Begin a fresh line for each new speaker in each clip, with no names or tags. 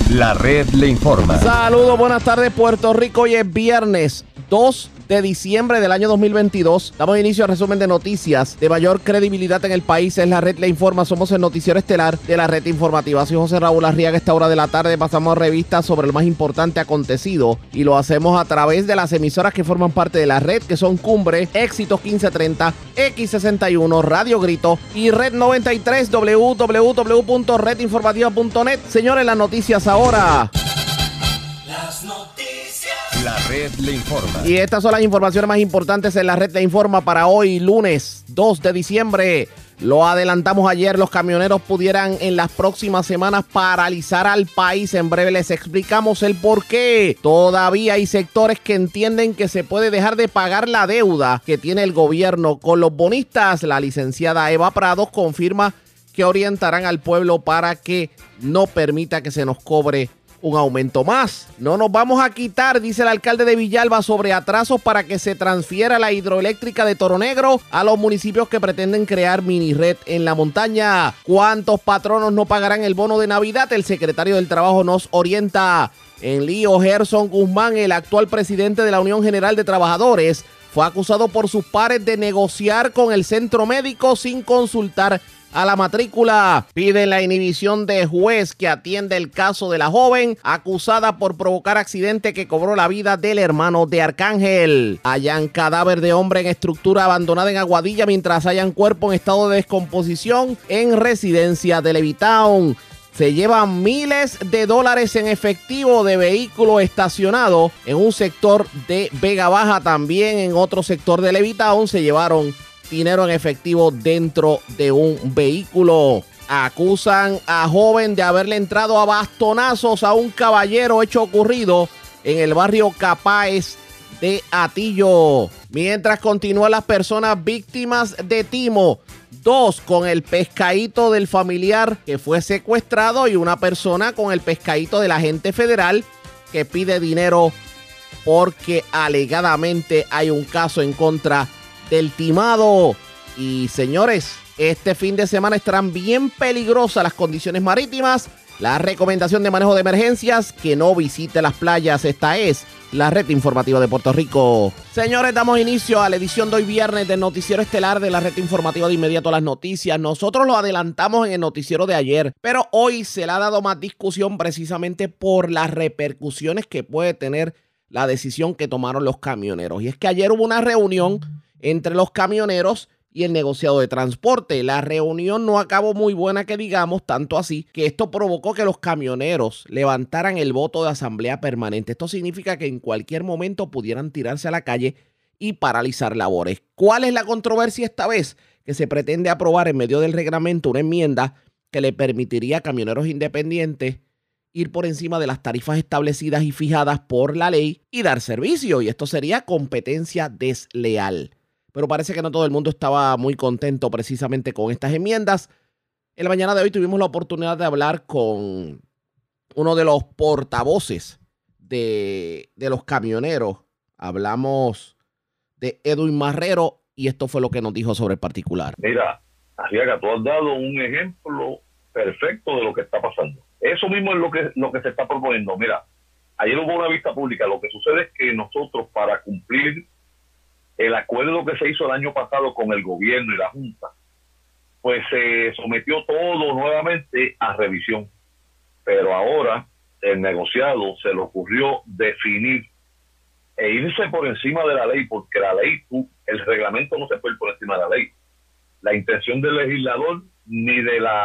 La red le informa.
Saludos, buenas tardes Puerto Rico. Hoy es viernes 2 de diciembre del año 2022. Damos inicio al resumen de noticias de mayor credibilidad en el país. Es La Red le informa. Somos el noticiero estelar de la red informativa. Soy José Raúl Arriaga. A esta hora de la tarde pasamos revistas sobre lo más importante acontecido y lo hacemos a través de las emisoras que forman parte de la red, que son Cumbre, Éxitos 1530, X61, Radio Grito y Red 93, www.redinformativa.net. Señores, las noticias ahora.
Las noticias.
La red le informa.
Y estas son las informaciones más importantes en La Red le informa para hoy, lunes 2 de diciembre. Lo adelantamos ayer, los camioneros pudieran en las próximas semanas paralizar al país. En breve les explicamos el por qué. Todavía hay sectores que entienden que se puede dejar de pagar la deuda que tiene el gobierno con los bonistas. La licenciada Eva Prados confirma que orientarán al pueblo para que no permita que se nos cobre un aumento más. No nos vamos a quitar, dice el alcalde de Villalba, sobre atrasos para que se transfiera la hidroeléctrica de Toro Negro a los municipios que pretenden crear mini red en la montaña. ¿Cuántos patronos no pagarán el bono de Navidad? El secretario del Trabajo nos orienta. En lío, Gerson Guzmán, el actual presidente de la Unión General de Trabajadores, fue acusado por sus pares de negociar con el centro médico sin consultar a la matrícula. Piden la inhibición de juez que atiende el caso de la joven acusada por provocar accidente que cobró la vida del hermano de Arcángel. Hallan cadáver de hombre en estructura abandonada en Aguadilla, mientras hallan cuerpo en estado de descomposición en residencia de Levittown. Se llevan miles de dólares en efectivo de vehículo estacionado en un sector de Vega Baja. También en otro sector de Levittown se llevaron dinero en efectivo dentro de un vehículo. Acusan a joven de haberle entrado a bastonazos a un caballero, hecho ocurrido en el barrio Capáez de Atillo. Mientras continúan las personas víctimas de timo, 2 con el pescadito del familiar que fue secuestrado y una persona con el pescadito del agente federal que pide dinero porque alegadamente hay un caso en contra del timado. Y señores, este fin de semana estarán bien peligrosas las condiciones marítimas. La recomendación de manejo de emergencias, que no visite las playas. Esta es la red informativa de Puerto Rico. Señores, damos inicio a la edición de hoy viernes del noticiero estelar de la red informativa. De inmediato a las noticias. Nosotros lo adelantamos en el noticiero de ayer, pero hoy se le ha dado más discusión precisamente por las repercusiones que puede tener la decisión que tomaron los camioneros. Y es que ayer hubo una reunión entre los camioneros y el negociado de transporte. La reunión no acabó muy buena, que digamos, tanto así que esto provocó que los camioneros levantaran el voto de asamblea permanente. Esto significa que en cualquier momento pudieran tirarse a la calle y paralizar labores. ¿Cuál es la controversia esta vez? Que se pretende aprobar en medio del reglamento una enmienda que le permitiría a camioneros independientes ir por encima de las tarifas establecidas y fijadas por la ley y dar servicio. Y esto sería competencia desleal. Pero parece que no todo el mundo estaba muy contento precisamente con estas enmiendas. En la mañana de hoy tuvimos la oportunidad de hablar con uno de los portavoces de los camioneros. Hablamos de Edwin Marrero y esto fue lo que nos dijo sobre el particular.
Mira, Arriaga, tú has dado un ejemplo perfecto de lo que está pasando. Eso mismo es lo que se está proponiendo. Mira, ayer hubo una vista pública. Lo que sucede es que nosotros, para cumplir el acuerdo que se hizo el año pasado con el gobierno y la Junta, pues se sometió todo nuevamente a revisión. Pero ahora el negociado se le ocurrió definir e irse por encima de la ley, porque la ley, el reglamento no se puede ir por encima de la ley. La intención del legislador ni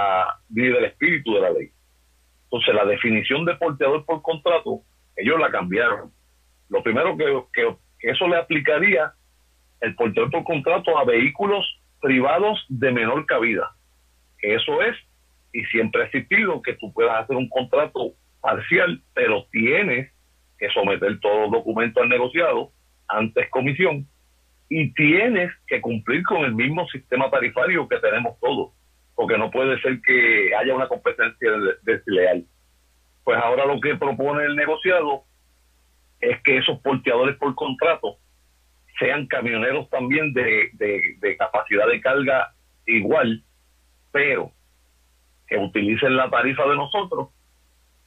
del espíritu de la ley. Entonces la definición de porteador por contrato, ellos la cambiaron. Lo primero que eso le aplicaría el porteador por contrato a vehículos privados de menor cabida. Eso es, y siempre ha existido, que tú puedas hacer un contrato parcial, pero tienes que someter todos los documentos al negociado, antes comisión, y tienes que cumplir con el mismo sistema tarifario que tenemos todos, porque no puede ser que haya una competencia desleal. Pues ahora lo que propone el negociado es que esos porteadores por contrato sean camioneros también de capacidad de carga igual, pero que utilicen la tarifa de nosotros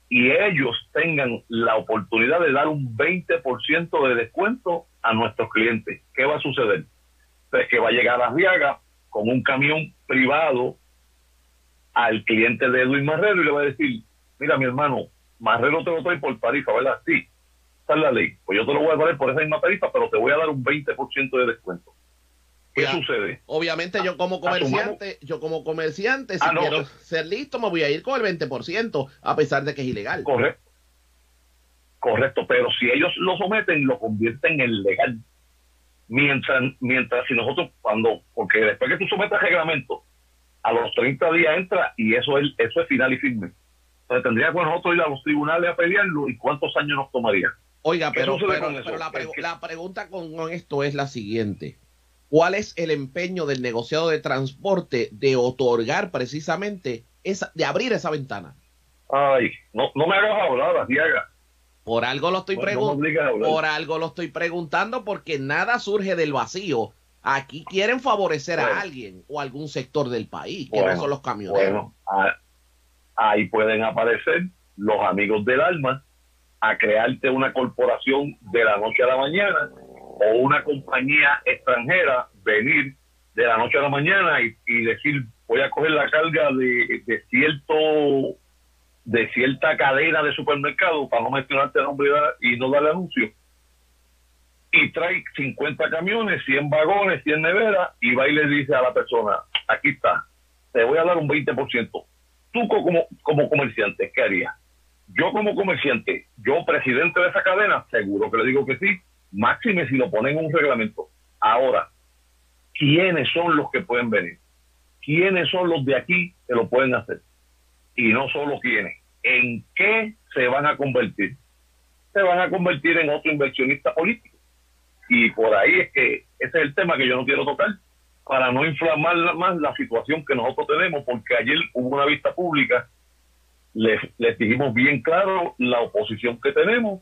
y ellos tengan la oportunidad de dar un 20% de descuento a nuestros clientes. ¿Qué va a suceder? Pues que va a llegar a Arriaga con un camión privado al cliente de Edwin Marrero y le va a decir, mira mi hermano, Marrero te lo trae por tarifa, ¿verdad? Sí, esa es la ley. Pues yo te lo voy a dar por esa misma tarifa, pero te voy a dar un 20% de descuento. ¿Qué sucede?
Obviamente yo como comerciante, si quiero ser listo, me voy a ir con el 20%, a pesar de que es ilegal.
Correcto, pero si ellos lo someten, lo convierten en legal. Mientras si nosotros, porque después que tú sometas reglamento, a los 30 días entra y eso es final y firme. Entonces tendría que nosotros ir a los tribunales a pelearlo y cuántos años nos tomaría.
Oiga, pero la pregunta con esto es la siguiente. ¿Cuál es el empeño del negociado de transporte de otorgar precisamente de abrir esa ventana?
Ay, no me hagas hablar, Arriaga.
Por algo lo estoy preguntando, porque nada surge del vacío. Aquí quieren favorecer a alguien o algún sector del país, que no son los camioneros.
Ahí pueden aparecer los amigos del alma a crearte una corporación de la noche a la mañana, o una compañía extranjera venir de la noche a la mañana y decir, voy a coger la carga de cierta cadena de supermercados, para no mencionarte el nombre y no darle anuncio, y trae 50 camiones, 100 vagones, 100 neveras, y va y le dice a la persona, aquí está, te voy a dar un 20%. Tú como comerciante, ¿qué harías? Yo como comerciante, yo presidente de esa cadena, seguro que le digo que sí, máxime si lo ponen en un reglamento. Ahora, ¿quiénes son los que pueden venir? ¿Quiénes son los de aquí que lo pueden hacer? Y no solo quiénes. ¿En qué se van a convertir? Se van a convertir en otro inversionista político. Y por ahí es que ese es el tema que yo no quiero tocar, para no inflamar más la situación que nosotros tenemos, porque ayer hubo una vista pública, les dijimos bien claro la oposición que tenemos,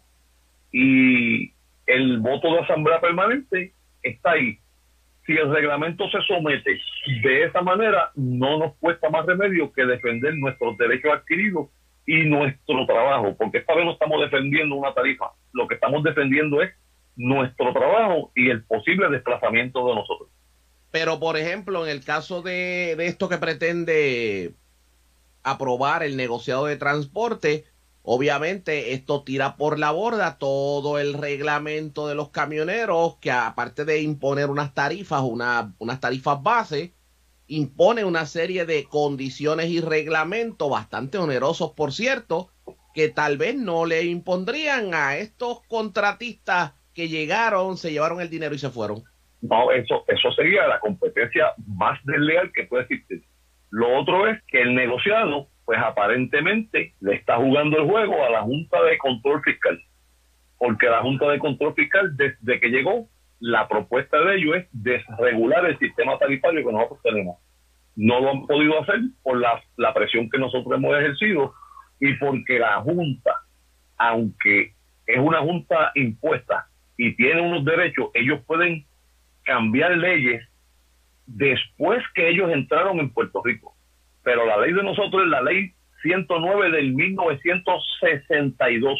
y el voto de asamblea permanente está ahí. Si el reglamento se somete de esa manera, no nos cuesta más remedio que defender nuestros derechos adquiridos y nuestro trabajo, porque esta vez no estamos defendiendo una tarifa, lo que estamos defendiendo es nuestro trabajo y el posible desplazamiento de nosotros.
Pero, por ejemplo, en el caso de esto que pretende aprobar el negociado de transporte, obviamente esto tira por la borda todo el reglamento de los camioneros, que aparte de imponer unas tarifas, unas tarifas base, impone una serie de condiciones y reglamentos bastante onerosos, por cierto, que tal vez no le impondrían a estos contratistas que llegaron, se llevaron el dinero y se fueron.
No, eso sería la competencia más desleal que puede existir. Lo otro es que el negociado, pues aparentemente le está jugando el juego a la Junta de Control Fiscal, porque la Junta de Control Fiscal, desde que llegó, la propuesta de ellos es desregular el sistema tarifario que nosotros tenemos. No lo han podido hacer por la presión que nosotros hemos ejercido, y porque la Junta, aunque es una Junta impuesta y tiene unos derechos, ellos pueden cambiar leyes después que ellos entraron en Puerto Rico. Pero la ley de nosotros es la ley 109 del 1962.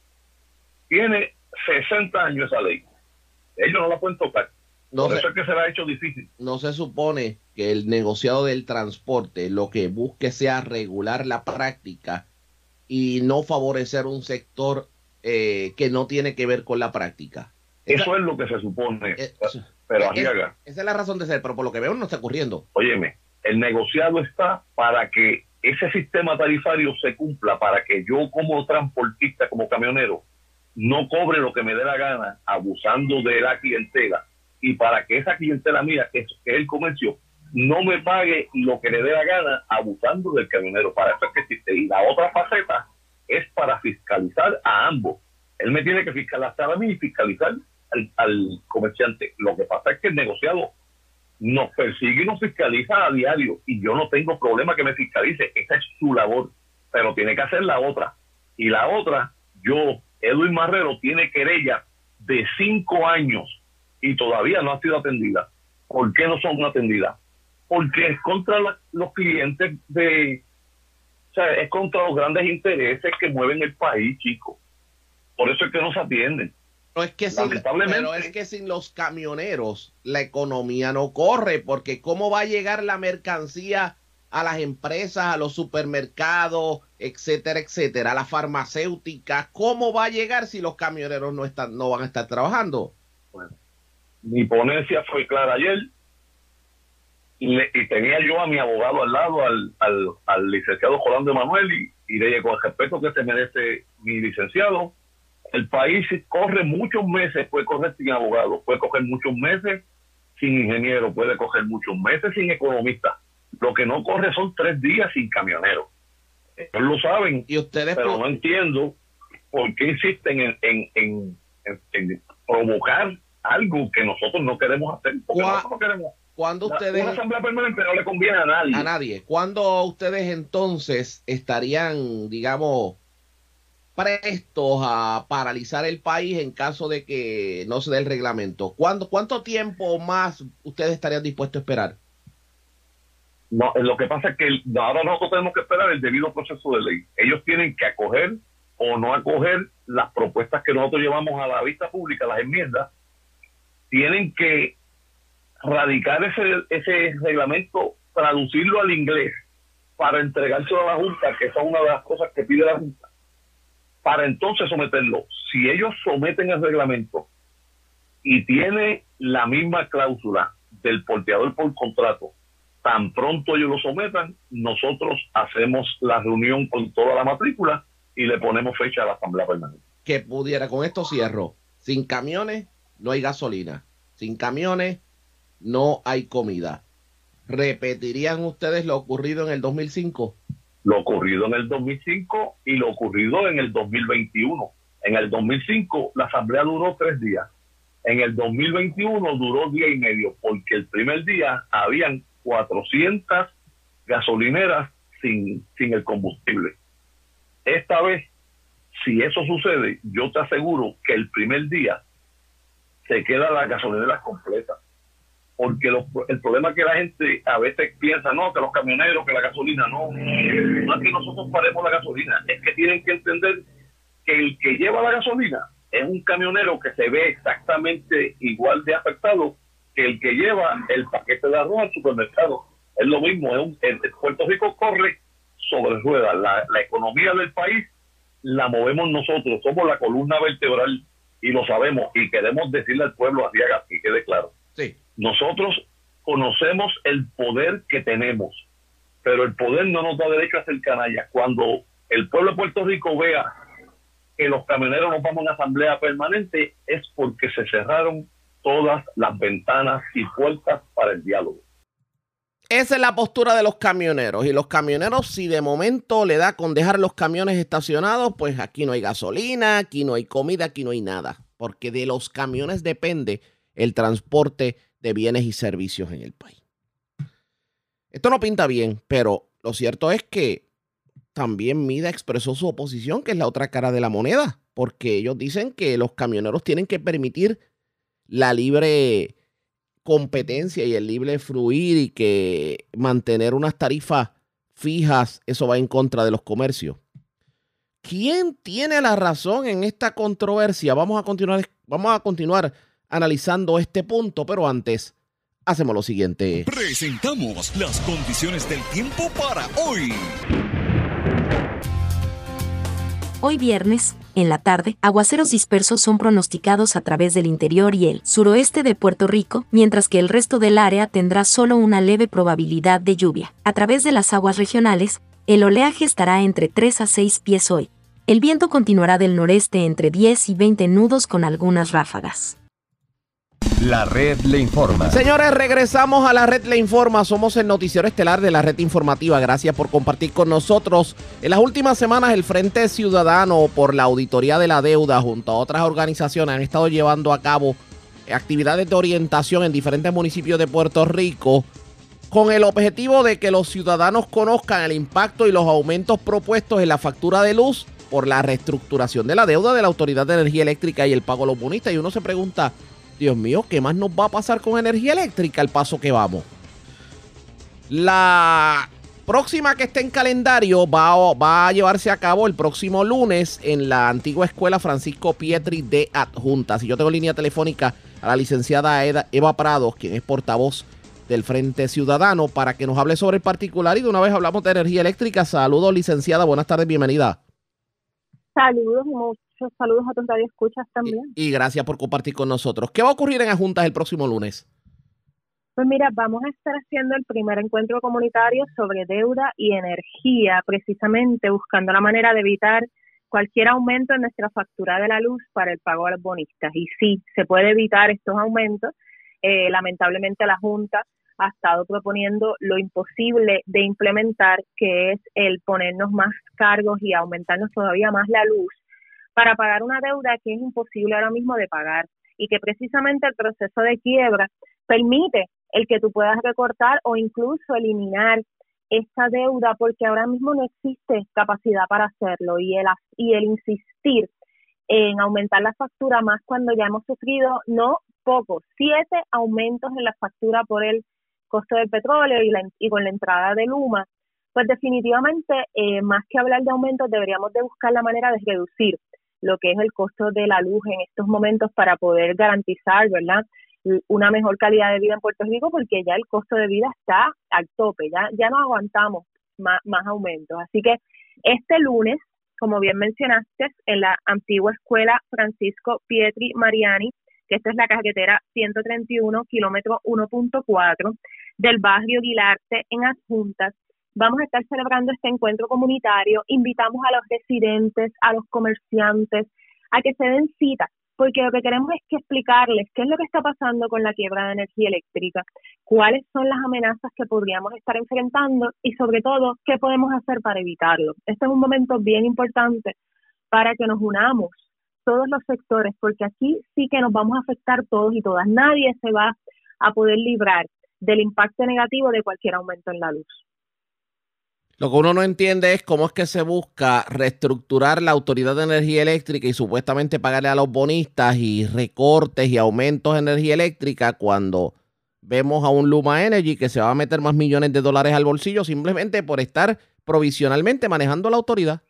Tiene 60 años esa ley. Ellos no la pueden tocar. Por eso es que se le ha hecho difícil.
No se supone que el negociado del transporte lo que busque sea regular la práctica y no favorecer un sector que no tiene que ver con la práctica.
Eso es lo que se supone. Pero Arriaga,
esa es la razón de ser, pero por lo que veo no está ocurriendo.
Óyeme, el negociado está para que ese sistema tarifario se cumpla, para que yo como transportista, como camionero, no cobre lo que me dé la gana abusando de la clientela, y para que esa clientela mía, que es el comercio, no me pague lo que le dé la gana abusando del camionero. Para eso es que existe. Y la otra faceta es para fiscalizar a ambos. Él me tiene que fiscalizar a mí y fiscalizar al comerciante. Lo que pasa es que el negociado nos persigue y nos fiscaliza a diario, y yo no tengo problema que me fiscalice, esa es su labor, pero tiene que hacer la otra. Y la otra, Edwin Marrero, tiene querella de 5 años y todavía no ha sido atendida. ¿Por qué no son atendidas? Porque es contra los clientes de O sea, es contra los grandes intereses que mueven el país, chicos. Por eso es que no se atienden.
Pero es que
Lamentablemente.
sin los camioneros la economía no corre, porque ¿cómo va a llegar la mercancía a las empresas, a los supermercados, etcétera, a las farmacéuticas? ¿Cómo va a llegar si los camioneros no van a estar trabajando?
Bueno, mi ponencia fue clara ayer y tenía yo a mi abogado al lado, al licenciado Rolando Emanuel, y le digo, con el respeto que se merece mi licenciado, el país corre muchos meses, puede correr sin abogado, puede coger muchos meses sin ingeniero, puede coger muchos meses sin economista. Lo que no corre son 3 días sin camionero. Ellos lo saben,
Y ustedes
pero no entiendo por qué insisten en provocar algo que nosotros no queremos hacer. Porque nosotros no queremos.
¿Cuándo ustedes...
Una asamblea permanente no le conviene a nadie.
A nadie. ¿Cuándo ustedes entonces estarían, digamos, prestos a paralizar el país en caso de que no se dé el reglamento? ¿Cuánto tiempo más ustedes estarían dispuestos a esperar?
No, lo que pasa es que ahora nosotros tenemos que esperar el debido proceso de ley. Ellos tienen que acoger o no acoger las propuestas que nosotros llevamos a la vista pública, las enmiendas. Tienen que radicar ese reglamento, traducirlo al inglés para entregárselo a la Junta, que esa es una de las cosas que pide la Junta, para entonces someterlo. Si ellos someten el reglamento y tiene la misma cláusula del porteador por contrato, tan pronto ellos lo sometan, nosotros hacemos la reunión con toda la matrícula y le ponemos fecha a la asamblea permanente.
Que pudiera, con esto cierro, sin camiones no hay gasolina, sin camiones no hay comida. ¿Repetirían ustedes lo ocurrido en el 2005?
Lo ocurrido en el 2005 y lo ocurrido en el 2021. En el 2005 la asamblea duró 3 días. En el 2021 duró 1 día y medio, porque el primer día habían 400 gasolineras sin el combustible. Esta vez, si eso sucede, yo te aseguro que el primer día se quedan las gasolineras completas. Porque el problema es que la gente a veces piensa, no, que los camioneros, que la gasolina, no es que nosotros paremos la gasolina, es que tienen que entender que el que lleva la gasolina es un camionero que se ve exactamente igual de afectado que el que lleva el paquete de arroz al supermercado. Es lo mismo, Puerto Rico corre sobre ruedas. La economía del país la movemos nosotros, somos la columna vertebral y lo sabemos, y queremos decirle al pueblo, así que quede claro.
Sí.
Nosotros conocemos el poder que tenemos, pero el poder no nos da derecho a ser canallas. Cuando el pueblo de Puerto Rico vea que los camioneros nos vamos a una asamblea permanente, es porque se cerraron todas las ventanas y puertas para el diálogo.
Esa es la postura de los camioneros. Y los camioneros, si de momento le da con dejar los camiones estacionados, pues aquí no hay gasolina, aquí no hay comida, aquí no hay nada. Porque de los camiones depende el transporte de bienes y servicios en el país. Esto no pinta bien, pero lo cierto es que también MIDA expresó su oposición, que es la otra cara de la moneda, porque ellos dicen que los camioneros tienen que permitir la libre competencia y el libre fluir, y que mantener unas tarifas fijas, eso va en contra de los comercios. ¿Quién tiene la razón en esta controversia? Vamos a continuar analizando este punto, pero antes hacemos lo siguiente.
Presentamos las condiciones del tiempo para hoy.
Hoy viernes, en la tarde, aguaceros dispersos son pronosticados a través del interior y el suroeste de Puerto Rico, mientras que el resto del área tendrá solo una leve probabilidad de lluvia. A través de las aguas regionales, el oleaje estará entre 3 a 6 pies hoy. El viento continuará del noreste entre 10 y 20 nudos con algunas ráfagas.
La red le informa.
Señores, regresamos a la red le informa. Somos el noticiero estelar de la red informativa. Gracias por compartir con nosotros. En las últimas semanas, el Frente Ciudadano por la Auditoría de la Deuda, junto a otras organizaciones, han estado llevando a cabo actividades de orientación en diferentes municipios de Puerto Rico, con el objetivo de que los ciudadanos conozcan el impacto y los aumentos propuestos en la factura de luz por la reestructuración de la deuda de la Autoridad de Energía Eléctrica y el pago a los bonistas. Y uno se pregunta, Dios mío, ¿qué más nos va a pasar con energía eléctrica al paso que vamos? La próxima que esté en calendario va a llevarse a cabo el próximo lunes en la antigua escuela Francisco Pietri de Adjuntas. Y yo tengo línea telefónica a la licenciada Eva Prados, quien es portavoz del Frente Ciudadano, para que nos hable sobre el particular, y de una vez hablamos de energía eléctrica. Saludos, licenciada, buenas tardes, bienvenida.
Saludos y muchos saludos a tus radioescuchas también.
Y gracias por compartir con nosotros. ¿Qué va a ocurrir en Adjuntas el próximo lunes?
Pues mira, vamos a estar haciendo el primer encuentro comunitario sobre deuda y energía, precisamente buscando la manera de evitar cualquier aumento en nuestra factura de la luz para el pago a los bonistas. Y sí, se puede evitar estos aumentos. Lamentablemente la Junta ha estado proponiendo lo imposible de implementar, que es el ponernos más cargos y aumentarnos todavía más la luz para pagar una deuda que es imposible ahora mismo de pagar, y que precisamente el proceso de quiebra permite el que tú puedas recortar o incluso eliminar esta deuda, porque ahora mismo no existe capacidad para hacerlo, y el insistir en aumentar la factura, más cuando ya hemos sufrido no pocos, 7 aumentos en la factura por el costo del petróleo y con la entrada de Luma, pues definitivamente más que hablar de aumentos deberíamos de buscar la manera de reducir lo que es el costo de la luz en estos momentos para poder garantizar, ¿verdad?, una mejor calidad de vida en Puerto Rico, porque ya el costo de vida está al tope, ya no aguantamos más aumentos. Así que este lunes, como bien mencionaste, en la antigua escuela Francisco Pietri Mariani, que esta es la carretera 131, kilómetro 1.4 del barrio Guilarte en Adjuntas, vamos a estar celebrando este encuentro comunitario. Invitamos a los residentes, a los comerciantes, a que se den cita, porque lo que queremos es que explicarles qué es lo que está pasando con la quiebra de energía eléctrica, cuáles son las amenazas que podríamos estar enfrentando y sobre todo qué podemos hacer para evitarlo. Este es un momento bien importante para que nos unamos todos los sectores, porque aquí sí que nos vamos a afectar todos y todas. Nadie se va a poder librar del impacto negativo de cualquier aumento en la luz.
Lo que uno no entiende es cómo es que se busca reestructurar la Autoridad de Energía Eléctrica y supuestamente pagarle a los bonistas y recortes y aumentos de energía eléctrica, cuando vemos a un Luma Energy que se va a meter más millones de dólares al bolsillo simplemente por estar provisionalmente manejando la autoridad.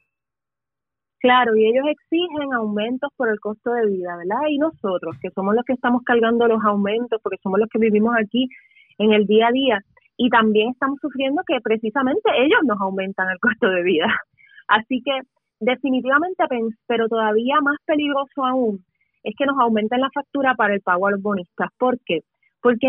Claro, y ellos exigen aumentos por el costo de vida, ¿verdad? Y nosotros, que somos los que estamos cargando los aumentos, porque somos los que vivimos aquí en el día a día, y también estamos sufriendo que precisamente ellos nos aumentan el costo de vida. Así que definitivamente, pero todavía más peligroso aún, es que nos aumenten la factura para el pago a los bonistas. ¿Por qué? Porque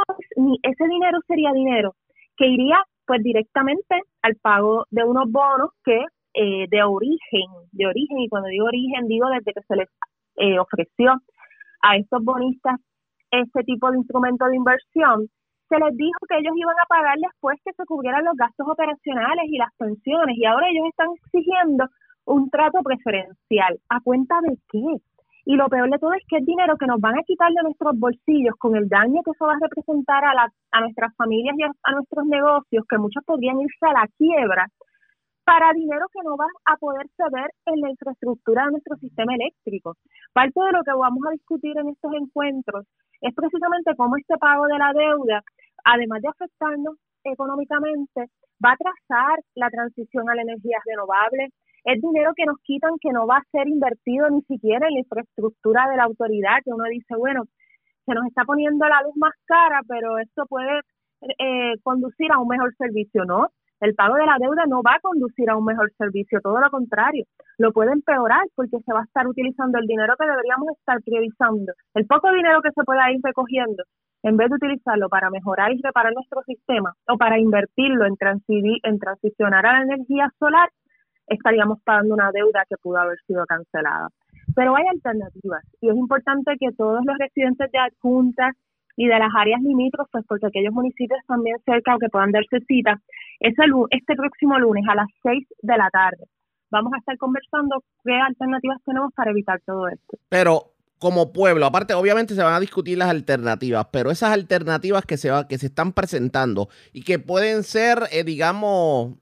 ese dinero sería dinero que iría pues directamente al pago de unos bonos que de origen, y cuando digo origen, digo desde que se les ofreció a estos bonistas este tipo de instrumento de inversión, se les dijo que ellos iban a pagar después que se cubrieran los gastos operacionales y las pensiones, y ahora ellos están exigiendo un trato preferencial. ¿A cuenta de qué? Y lo peor de todo es que es dinero que nos van a quitar de nuestros bolsillos, con el daño que eso va a representar a nuestras familias y a nuestros negocios, que muchos podrían irse a la quiebra, para dinero que no va a poder ceder en la infraestructura de nuestro sistema eléctrico. Parte de lo que vamos a discutir en estos encuentros es precisamente cómo este pago de la deuda, además de afectarnos económicamente, va a atrasar la transición a las energías renovables. Es dinero que nos quitan, que no va a ser invertido ni siquiera en la infraestructura de la autoridad, que uno dice, bueno, se nos está poniendo la luz más cara, pero esto puede conducir a un mejor servicio. No, el pago de la deuda no va a conducir a un mejor servicio, todo lo contrario, lo puede empeorar, porque se va a estar utilizando el dinero que deberíamos estar priorizando, el poco dinero que se pueda ir recogiendo, en vez de utilizarlo para mejorar y reparar nuestro sistema o para invertirlo en transicionar a la energía solar, estaríamos pagando una deuda que pudo haber sido cancelada. Pero hay alternativas, y es importante que todos los residentes de Adjuntas y de las áreas limítrofes, porque aquellos municipios también cerca o que puedan darse cita, este próximo lunes a las 6 de la tarde vamos a estar conversando qué alternativas tenemos para evitar todo esto.
Pero como pueblo, aparte obviamente se van a discutir las alternativas, pero esas alternativas que se están presentando y que pueden ser, digamos,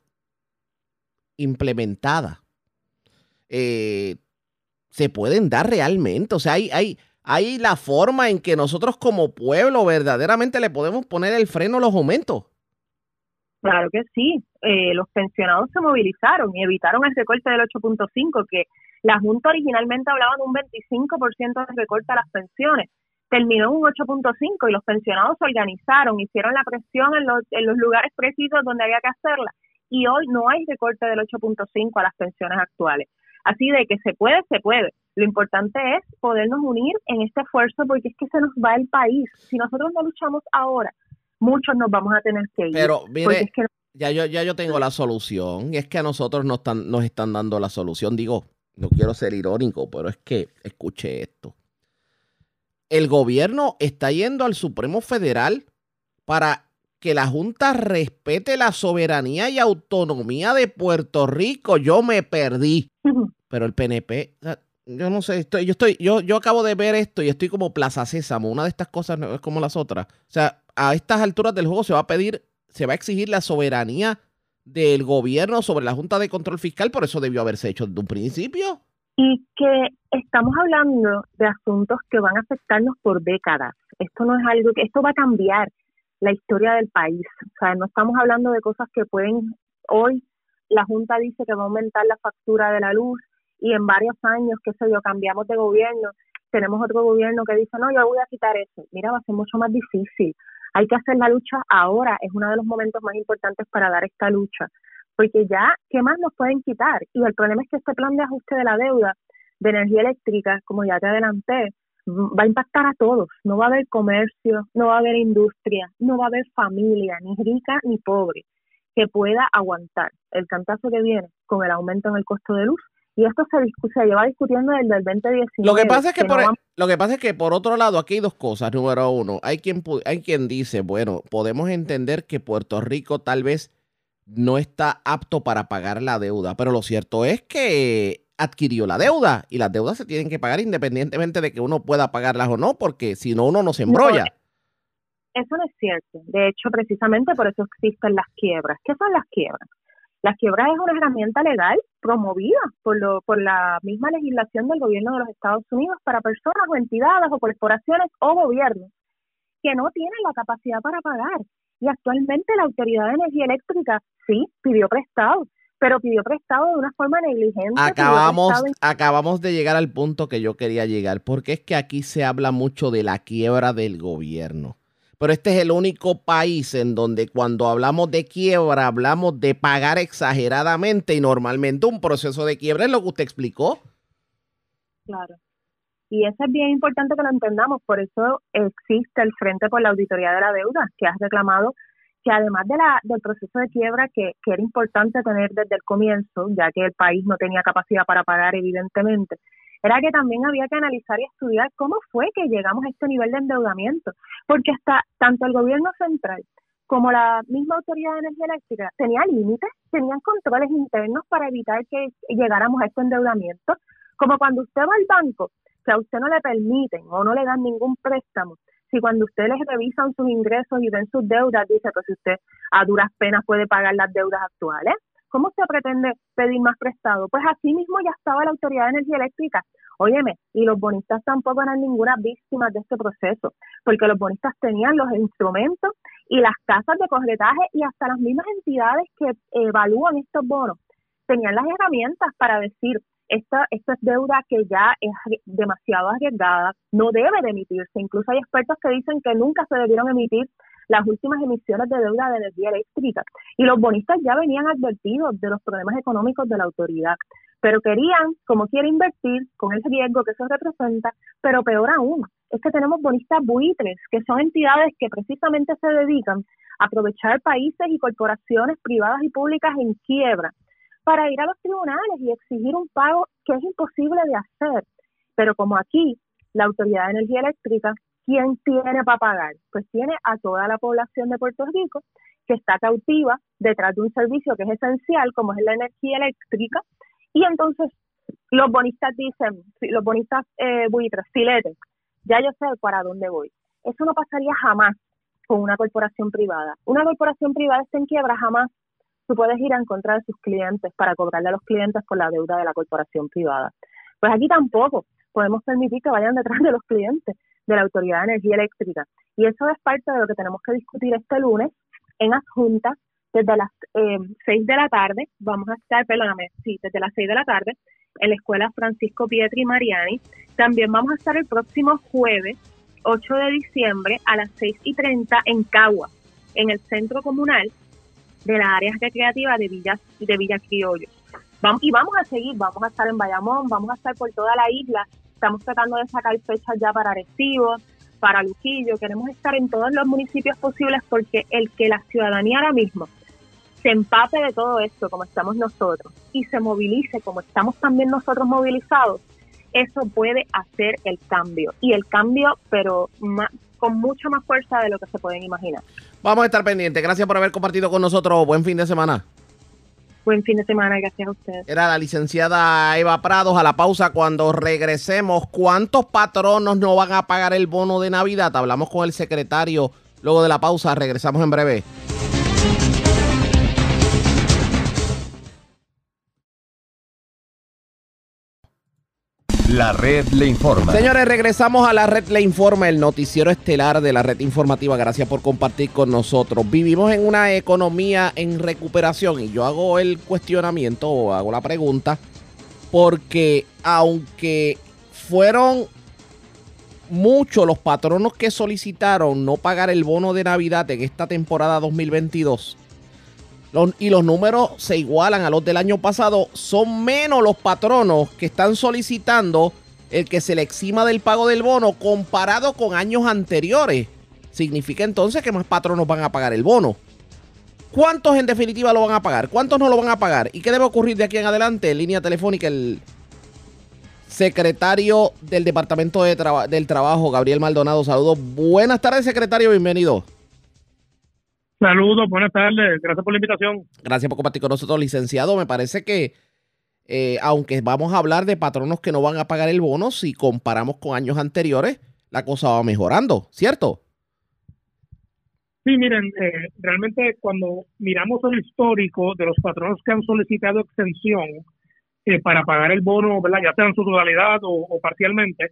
implementadas, se pueden dar realmente. O sea, hay la forma en que nosotros como pueblo verdaderamente le podemos poner el freno a los aumentos.
Claro que sí, los pensionados se movilizaron y evitaron el recorte del 8.5, que la Junta originalmente hablaba de un 25% de recorte a las pensiones, terminó en un 8.5 y los pensionados se organizaron, hicieron la presión en los lugares precisos donde había que hacerla y hoy no hay recorte del 8.5 a las pensiones actuales. Así de que se puede, se puede. Lo importante es podernos unir en este esfuerzo porque es que se nos va el país. Si nosotros no luchamos ahora, muchos nos vamos a tener que ir.
Pero mire,
es que
ya yo tengo la solución y es que a nosotros nos están dando la solución. Digo, no quiero ser irónico, pero es que escuche esto. El gobierno está yendo al Supremo Federal para que la Junta respete la soberanía y autonomía de Puerto Rico. Yo me perdí. Pero el PNP, o sea, yo no sé, yo acabo de ver esto y estoy como Plaza Sésamo. Una de estas cosas no es como las otras. O sea, a estas alturas del juego se va a exigir la soberanía del gobierno sobre la Junta de Control Fiscal, por eso debió haberse hecho desde un principio.
Y que estamos hablando de asuntos que van a afectarnos por décadas. Esto no es algo que, esto va a cambiar la historia del país. O sea, no estamos hablando de cosas que pueden, hoy la Junta dice que va a aumentar la factura de la luz y en varios años, qué sé yo, cambiamos de gobierno, tenemos otro gobierno que dice, no, yo voy a quitar eso. Mira, va a ser mucho más difícil. Hay que hacer la lucha ahora, es uno de los momentos más importantes para dar esta lucha, porque ya, ¿qué más nos pueden quitar? Y el problema es que este plan de ajuste de la deuda de energía eléctrica, como ya te adelanté, va a impactar a todos. No va a haber comercio, no va a haber industria, no va a haber familia, ni rica ni pobre, que pueda aguantar el cantazo que viene con el aumento en el costo de luz. Y esto se lleva discutiendo desde el 2019.
Lo que pasa es que por otro lado, aquí hay dos cosas. Número uno, hay quien dice, bueno, podemos entender que Puerto Rico tal vez no está apto para pagar la deuda, pero lo cierto es que adquirió la deuda y las deudas se tienen que pagar independientemente de que uno pueda pagarlas o no, porque si no uno no se embrolla.
No, eso no es cierto. De hecho, precisamente por eso existen las quiebras. ¿Qué son las quiebras? Las quiebras es una herramienta legal promovida por la misma legislación del gobierno de los Estados Unidos para personas o entidades o corporaciones o gobiernos que no tienen la capacidad para pagar. Y actualmente la Autoridad de Energía Eléctrica sí pidió prestado, pero pidió prestado de una forma negligente.
Acabamos de llegar al punto que yo quería llegar, porque es que aquí se habla mucho de la quiebra del gobierno. Pero este es el único país en donde cuando hablamos de quiebra, hablamos de pagar exageradamente y normalmente un proceso de quiebra es lo que usted explicó.
Claro. Y eso es bien importante que lo entendamos. Por eso existe el Frente por la Auditoría de la Deuda, que has reclamado que además del proceso de quiebra que era importante tener desde el comienzo, ya que el país no tenía capacidad para pagar evidentemente, era que también había que analizar y estudiar cómo fue que llegamos a este nivel de endeudamiento, porque hasta tanto el gobierno central como la misma Autoridad de Energía Eléctrica tenía límites, tenían controles internos para evitar que llegáramos a este endeudamiento, como cuando usted va al banco, que a usted no le permiten o no le dan ningún préstamo, si cuando usted les revisan sus ingresos y ven sus deudas, dice, pues si usted a duras penas puede pagar las deudas actuales, ¿cómo se pretende pedir más prestado? Pues así mismo ya estaba la Autoridad de Energía Eléctrica. Óyeme, y los bonistas tampoco eran ninguna víctima de este proceso, porque los bonistas tenían los instrumentos y las casas de corretaje y hasta las mismas entidades que evalúan estos bonos tenían las herramientas para decir, esta es deuda que ya es demasiado arriesgada, no debe de emitirse. Incluso hay expertos que dicen que nunca se debieron emitir las últimas emisiones de deuda de energía eléctrica. Y los bonistas ya venían advertidos de los problemas económicos de la autoridad, pero querían, como quiere, invertir con el riesgo que eso representa, pero peor aún, es que tenemos bonistas buitres, que son entidades que precisamente se dedican a aprovechar países y corporaciones privadas y públicas en quiebra para ir a los tribunales y exigir un pago que es imposible de hacer. Pero como aquí, la Autoridad de Energía Eléctrica, ¿quién tiene para pagar? Pues tiene a toda la población de Puerto Rico que está cautiva detrás de un servicio que es esencial, como es la energía eléctrica, y entonces los bonistas dicen, los bonistas buitres, filetes, ya yo sé para dónde voy. Eso no pasaría jamás con una corporación privada. Una corporación privada está en quiebra, jamás tú puedes ir a encontrar a sus clientes para cobrarle a los clientes por la deuda de la corporación privada. Pues aquí tampoco podemos permitir que vayan detrás de los clientes de la Autoridad de Energía Eléctrica. Y eso es parte de lo que tenemos que discutir este lunes en adjuntas desde las 6 de la tarde, desde las 6 de la tarde en la Escuela Francisco Pietri Mariani. También vamos a estar el próximo jueves, 8 de diciembre, a las 6:30 en Cagua, en el Centro Comunal de las Áreas Recreativas de Villa Criollo. Vamos a estar en Bayamón, vamos a estar por toda la isla. Estamos tratando de sacar fechas ya para Arecibo, para Luquillo. Queremos estar en todos los municipios posibles porque el que la ciudadanía ahora mismo se empape de todo esto como estamos nosotros y se movilice como estamos también nosotros movilizados, eso puede hacer el cambio. Y el cambio, pero con mucha más fuerza de lo que se pueden imaginar.
Vamos a estar pendientes. Gracias por haber compartido con nosotros. Buen fin de semana.
Buen fin de semana, gracias a ustedes.
Era la licenciada Eva Prados. A la pausa, cuando regresemos, ¿cuántos patronos no van a pagar el bono de Navidad? Hablamos con el secretario luego de la pausa. Regresamos en breve.
La Red Le Informa.
Señores, regresamos a La Red Le Informa, el noticiero estelar de la red informativa. Gracias por compartir con nosotros. Vivimos en una economía en recuperación y yo hago el cuestionamiento o hago la pregunta porque aunque fueron muchos los patronos que solicitaron no pagar el bono de Navidad en esta temporada 2022, y los números se igualan a los del año pasado, son menos los patronos que están solicitando el que se le exima del pago del bono comparado con años anteriores. Significa entonces que más patronos van a pagar el bono. ¿Cuántos en definitiva lo van a pagar? ¿Cuántos no lo van a pagar? ¿Y qué debe ocurrir de aquí en adelante? En línea telefónica, el secretario del Departamento del Trabajo, Gabriel Maldonado. Saludos. Buenas tardes, secretario. Bienvenido.
Saludos, buenas tardes, gracias por la invitación.
Gracias por compartir con nosotros, licenciado. Me parece que, aunque vamos a hablar de patronos que no van a pagar el bono, si comparamos con años anteriores, la cosa va mejorando, ¿cierto?
Sí, miren, realmente cuando miramos el histórico de los patronos que han solicitado extensión para pagar el bono, ¿verdad?, ya sea en su totalidad o parcialmente,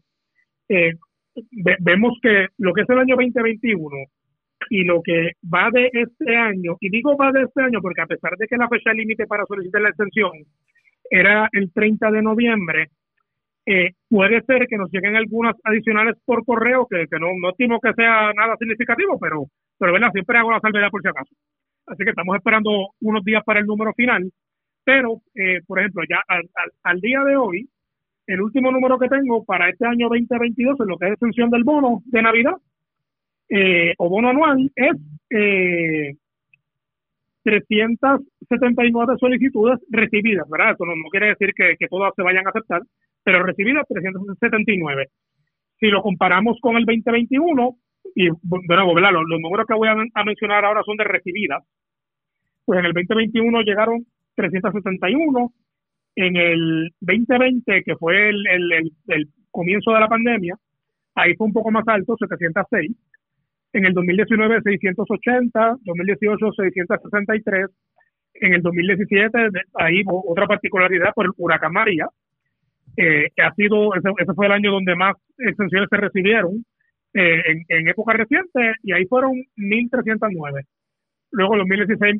vemos que lo que es el año 2021 y lo que va de este año, y digo va de este año porque a pesar de que la fecha límite para solicitar la extensión era el 30 de noviembre, puede ser que nos lleguen algunas adicionales por correo que no estimo que sea nada significativo, pero ¿verdad? Siempre hago la salvedad por si acaso. Así que estamos esperando unos días para el número final, pero, por ejemplo, ya al día de hoy, el último número que tengo para este año 2022 en lo que es extensión del bono de Navidad, o bono anual, es 379 solicitudes recibidas, ¿verdad? Eso no quiere decir que todas se vayan a aceptar, pero recibidas 379. Si lo comparamos con el 2021, y bueno, ¿verdad? Los números que voy a mencionar ahora son de recibidas, pues en el 2021 llegaron 371, en el 2020, que fue el comienzo de la pandemia, ahí fue un poco más alto, 706. En el 2019, 680, 2018, 663. En el 2017, ahí otra particularidad por el huracán María, que ha sido, ese fue el año donde más extensiones se recibieron en época reciente, y ahí fueron 1.309. Luego en 2016,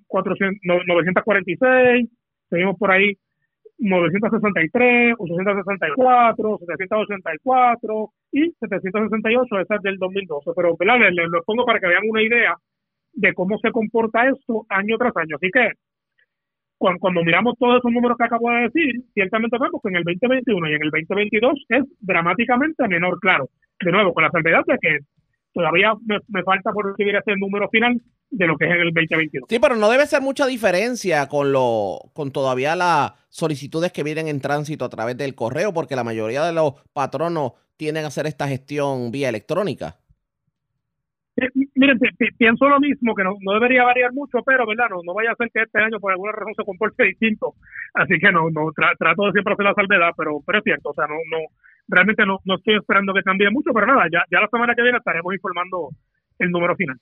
946, seguimos por ahí, 963, 864, 784 y 768, esa es del 2012. Pero les lo pongo para que vean una idea de cómo se comporta esto año tras año. Así que cuando miramos todos esos números que acabo de decir, ciertamente vemos que en el 2021 y en el 2022 es dramáticamente menor, claro. De nuevo, con la salvedad de que todavía me falta por recibir ese número final de lo que es en el 2022.
Sí, pero no debe ser mucha diferencia con todavía las solicitudes que vienen en tránsito a través del correo, porque la mayoría de los patronos tienden a hacer esta gestión vía electrónica.
Miren, pienso lo mismo, que no debería variar mucho, pero verdad no vaya a ser que este año por alguna razón se comporte distinto. Así que trato de siempre hacer la salvedad, pero es cierto, o sea, realmente no estoy esperando que cambie mucho, pero nada, ya la semana que viene estaremos informando el número final.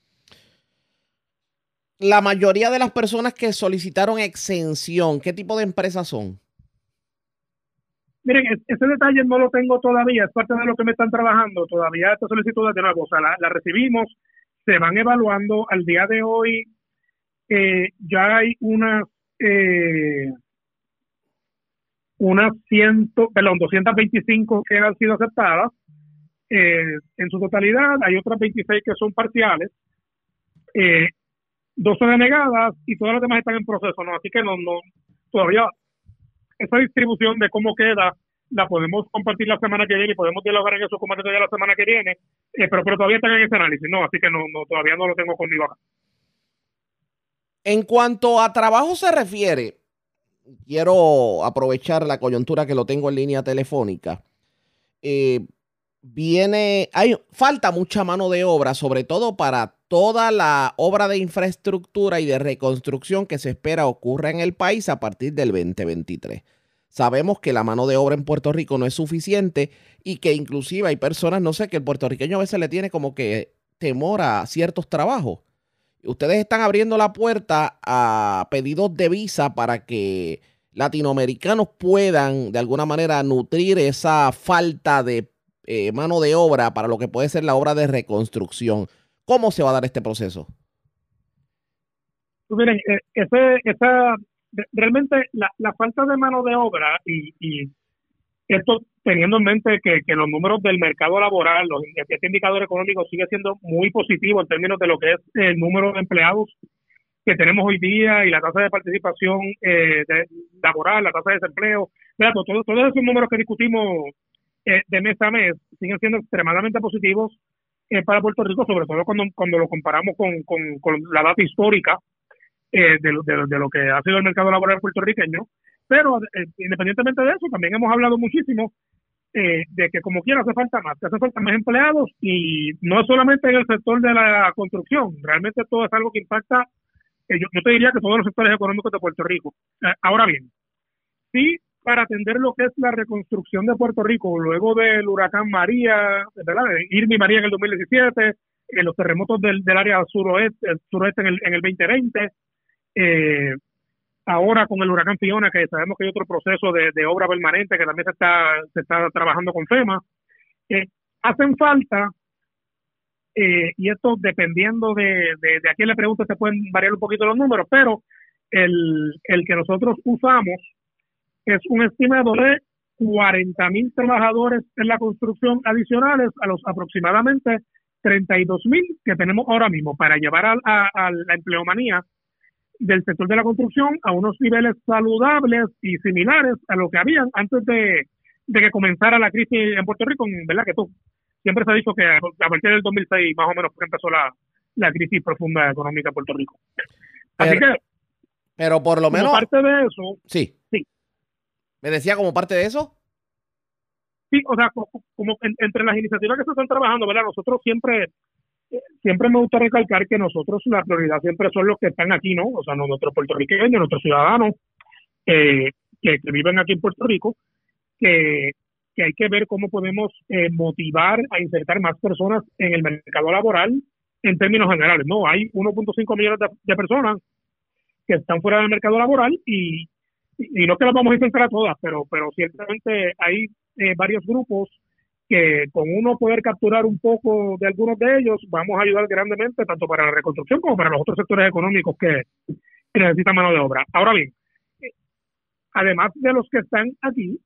La mayoría de las personas que solicitaron exención, ¿qué tipo de empresas son?
Miren, ese detalle no lo tengo todavía, es parte de lo que me están trabajando. Todavía estas solicitudes, de nuevo, o sea, la recibimos, se van evaluando. Al día de hoy Ya hay unas 225 que han sido aceptadas en su totalidad. Hay otras 26 que son parciales, 12 denegadas y todas las demás están en proceso, ¿no? Así que no todavía esa distribución de cómo queda la podemos compartir la semana que viene y podemos dialogar en eso como detalle la semana que viene, pero todavía están en ese análisis, ¿no? Así que todavía no lo tengo conmigo acá.
En cuanto a trabajo se refiere, quiero aprovechar la coyuntura que lo tengo en línea telefónica. Falta mucha mano de obra, sobre todo para toda la obra de infraestructura y de reconstrucción que se espera ocurra en el país a partir del 2023. Sabemos que la mano de obra en Puerto Rico no es suficiente y que inclusive hay personas, no sé, que el puertorriqueño a veces le tiene como que temor a ciertos trabajos. Ustedes están abriendo la puerta a pedidos de visa para que latinoamericanos puedan de alguna manera nutrir esa falta de mano de obra para lo que puede ser la obra de reconstrucción. ¿Cómo se va a dar este proceso?
Pues miren, realmente la falta de mano de obra y esto teniendo en mente que los números del mercado laboral, este indicador económico sigue siendo muy positivo en términos de lo que es el número de empleados que tenemos hoy día y la tasa de participación laboral, la tasa de desempleo, todos esos números que discutimos de mes a mes siguen siendo extremadamente positivos para Puerto Rico, sobre todo cuando lo comparamos con la data histórica de lo que ha sido el mercado laboral puertorriqueño. Pero independientemente de eso, también hemos hablado muchísimo de que como quiera hace falta más empleados, y no es solamente en el sector de la construcción, realmente todo es algo que impacta, yo te diría que todos los sectores económicos de Puerto Rico. Ahora bien, sí, para atender lo que es la reconstrucción de Puerto Rico luego del huracán María, ¿verdad? Irma y María en el 2017, los terremotos del área suroeste en el 2020, ahora con el huracán Fiona, que sabemos que hay otro proceso de obra permanente que también se está trabajando con FEMA, hacen falta, y esto dependiendo de a quién le pregunte se pueden variar un poquito los números, pero el que nosotros usamos es un estimado de 40,000 trabajadores en la construcción adicionales a los aproximadamente 32,000 que tenemos ahora mismo para llevar a la empleomanía del sector de la construcción a unos niveles saludables y similares a lo que habían antes de que comenzara la crisis en Puerto Rico, ¿verdad? Que siempre se ha dicho que a partir del 2006 más o menos empezó la crisis profunda económica en Puerto Rico. Así
pero por lo menos...
Parte de eso...
Sí. ¿Me decía como parte de eso?
Sí, o sea, como entre las iniciativas que se están trabajando, ¿verdad? Nosotros siempre me gusta recalcar que nosotros la prioridad siempre son los que están aquí, ¿no? O sea, nuestros puertorriqueños, nuestros ciudadanos que viven aquí en Puerto Rico, que hay que ver cómo podemos motivar a insertar más personas en el mercado laboral en términos generales, ¿no? Hay 1.5 millones de personas que están fuera del mercado laboral y no es que las vamos a insertar a todas, pero ciertamente hay varios grupos que con uno poder capturar un poco de algunos de ellos vamos a ayudar grandemente tanto para la reconstrucción como para los otros sectores económicos que necesitan mano de obra. Ahora bien, además de los que están aquí,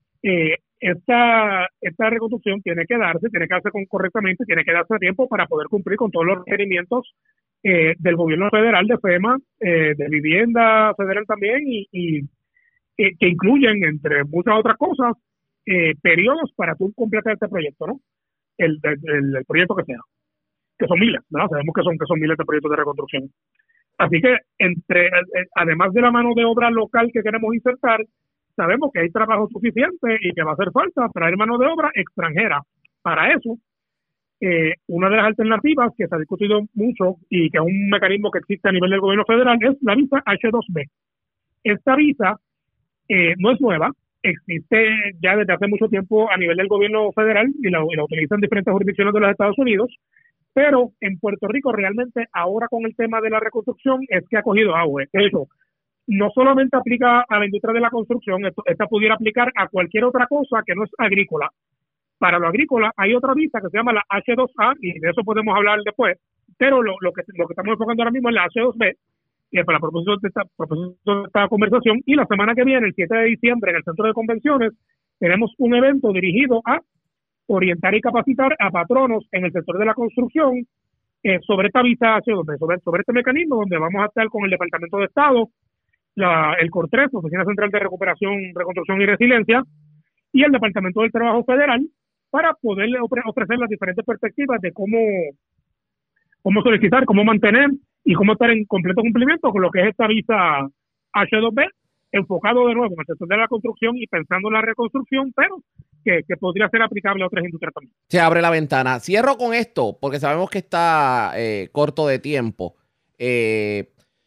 esta reconstrucción tiene que darse correctamente, tiene que darse a tiempo para poder cumplir con todos los requerimientos del gobierno federal, de FEMA, de vivienda federal también, y que incluyen, entre muchas otras cosas, periodos para tú completar este proyecto, ¿no? El proyecto que sea, que son miles, ¿verdad? Sabemos que son miles de proyectos de reconstrucción. Así que además de la mano de obra local que queremos insertar, sabemos que hay trabajo suficiente y que va a hacer falta traer mano de obra extranjera. Para eso, una de las alternativas que se ha discutido mucho y que es un mecanismo que existe a nivel del gobierno federal es la visa H-2B. Esta visa no es nueva, existe ya desde hace mucho tiempo a nivel del gobierno federal y la utilizan diferentes jurisdicciones de los Estados Unidos, pero en Puerto Rico realmente ahora con el tema de la reconstrucción es que ha cogido auge. De hecho, no solamente aplica a la industria de la construcción, esta pudiera aplicar a cualquier otra cosa que no es agrícola. Para lo agrícola hay otra visa que se llama la H2A y de eso podemos hablar después, pero lo que estamos enfocando ahora mismo es la H2B, para propósito de esta conversación. Y la semana que viene, el 7 de diciembre, en el Centro de Convenciones, tenemos un evento dirigido a orientar y capacitar a patronos en el sector de la construcción sobre esta visitación, sobre este mecanismo, donde vamos a estar con el Departamento de Estado, el COR3, Oficina Central de Recuperación, Reconstrucción y Resiliencia, y el Departamento del Trabajo Federal, para poderle ofrecer las diferentes perspectivas de cómo solicitar, cómo mantener y cómo estar en completo cumplimiento con lo que es esta visa H2B, enfocado de nuevo en el sector de la construcción y pensando en la reconstrucción, pero que podría ser aplicable a otras industrias también.
Se abre la ventana. Cierro con esto, porque sabemos que está corto de tiempo. El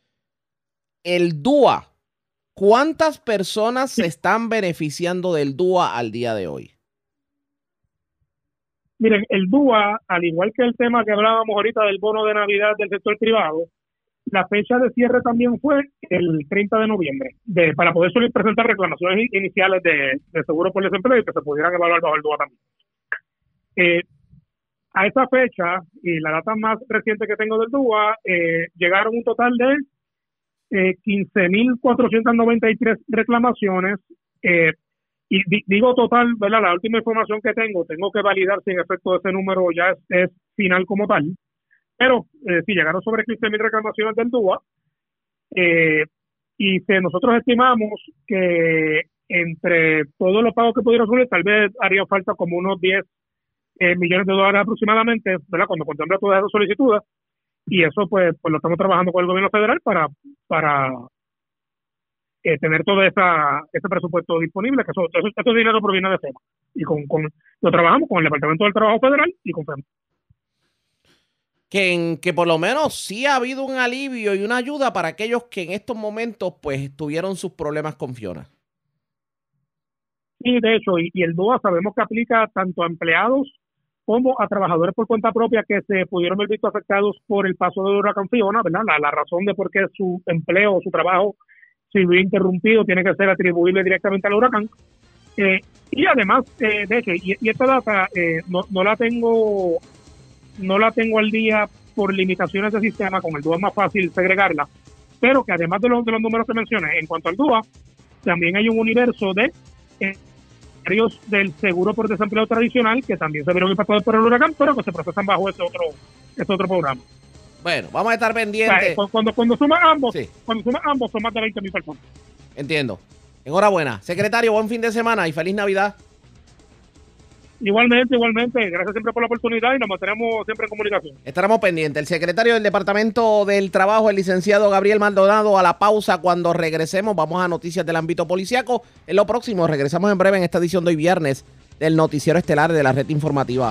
DUA, ¿cuántas personas se están beneficiando del DUA al día de hoy?
Miren, el DUA, al igual que el tema que hablábamos ahorita del bono de Navidad del sector privado, la fecha de cierre también fue el 30 de noviembre, para poder presentar reclamaciones iniciales de seguro por desempleo y que se pudieran evaluar bajo el DUA también. A esa fecha, y la data más reciente que tengo del DUA, llegaron un total de 15.493 reclamaciones, y digo total, ¿verdad? La última información que tengo que validar si en efecto ese número ya es final como tal, pero si llegaron sobre 15.000 reclamaciones del DUA, y nosotros estimamos que entre todos los pagos que pudieron subir, tal vez haría falta como unos 10 millones de dólares aproximadamente, ¿verdad? Cuando contempla todas esas solicitudes, y eso pues lo estamos trabajando con el gobierno federal para tener todo ese presupuesto disponible, que eso dinero proviene de FEMA, y lo trabajamos con el Departamento del Trabajo Federal y con FEMA.
Que por lo menos sí ha habido un alivio y una ayuda para aquellos que en estos momentos pues tuvieron sus problemas con Fiona.
Sí, de hecho, y el DUA sabemos que aplica tanto a empleados como a trabajadores por cuenta propia que se pudieron ver visto afectados por el paso del huracán Fiona, ¿verdad? La razón de por qué su empleo o su trabajo se vio interrumpido tiene que ser atribuible directamente al huracán. Y además, de hecho, y esta data no la tengo al día por limitaciones del sistema, con el DUA es más fácil segregarla, pero que además de los números que mencioné, en cuanto al DUA, también hay un universo de del seguro por desempleo tradicional que también se vieron impactados por el huracán, pero que se procesan bajo ese otro programa.
Bueno, vamos a estar pendientes.
O sea, cuando suman ambos,
sí.
Son más de 20.000 personas.
Entiendo. Enhorabuena. Secretario, buen fin de semana y feliz Navidad.
Igualmente. Gracias siempre por la oportunidad y nos mantenemos siempre en comunicación.
Estaremos pendientes. El secretario del Departamento del Trabajo, el licenciado Gabriel Maldonado, a la pausa. Cuando regresemos, vamos a noticias del ámbito policiaco. En lo próximo, regresamos en breve en esta edición de hoy viernes del Noticiero Estelar de la Red Informativa.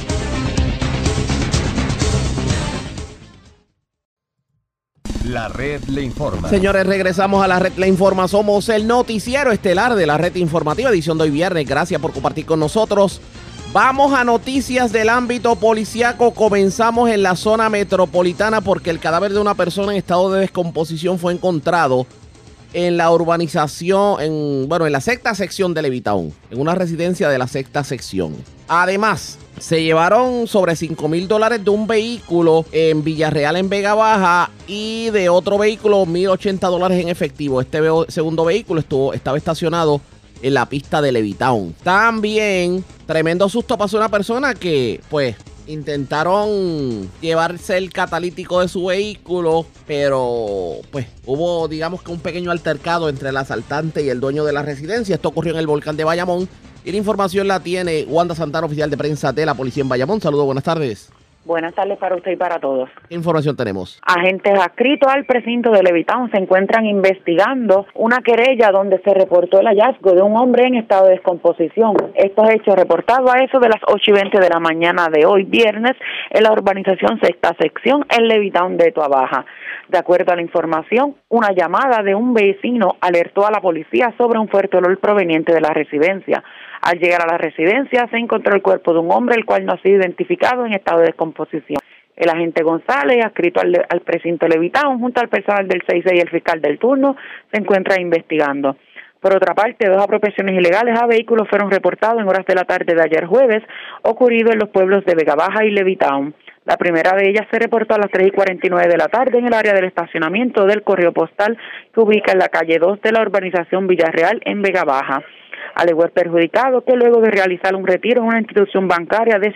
La Red le informa.
Señores, regresamos a la Red le informa. Somos el Noticiero Estelar de la Red Informativa, edición de hoy viernes. Gracias por compartir con nosotros. Vamos a noticias del ámbito policiaco. Comenzamos en la zona metropolitana porque el cadáver de una persona en estado de descomposición fue encontrado en la urbanización, en la sexta sección de Levitown, en una residencia de la sexta sección. Además, se llevaron sobre $5,000 de un vehículo en Villarreal, en Vega Baja, y de otro vehículo $1,080 en efectivo. Este segundo vehículo estaba estacionado en la pista de Levitown. También, tremendo susto pasó a una persona que, pues, intentaron llevarse el catalítico de su vehículo, pero pues hubo, digamos que un pequeño altercado entre el asaltante y el dueño de la residencia. Esto ocurrió en el volcán de Bayamón y la información la tiene Wanda Santana, oficial de prensa de la policía en Bayamón. Saludos, buenas tardes.
Buenas tardes para usted y para todos.
¿Qué información tenemos?
Agentes adscritos al precinto de Levitown se encuentran investigando una querella donde se reportó el hallazgo de un hombre en estado de descomposición. Estos hechos reportados a eso de las 8:20 de la mañana de hoy, viernes, en la urbanización Sexta Sección, en Levitown de Toabaja. De acuerdo a la información, una llamada de un vecino alertó a la policía sobre un fuerte olor proveniente de la residencia. Al llegar a la residencia se encontró el cuerpo de un hombre, el cual no ha sido identificado, en estado de descomposición. El agente González, adscrito al precinto Levitown, junto al personal del 6 y el fiscal del turno, se encuentra investigando. Por otra parte, 2 apropiaciones ilegales a vehículos fueron reportados en horas de la tarde de ayer jueves, ocurrido en los pueblos de Vega Baja y Levittown. La primera de ellas se reportó a las 3:49 de la tarde en el área del estacionamiento del correo postal que ubica en la calle 2 de la urbanización Villarreal en Vega Baja. Alegó el perjudicado que luego de realizar un retiro en una institución bancaria de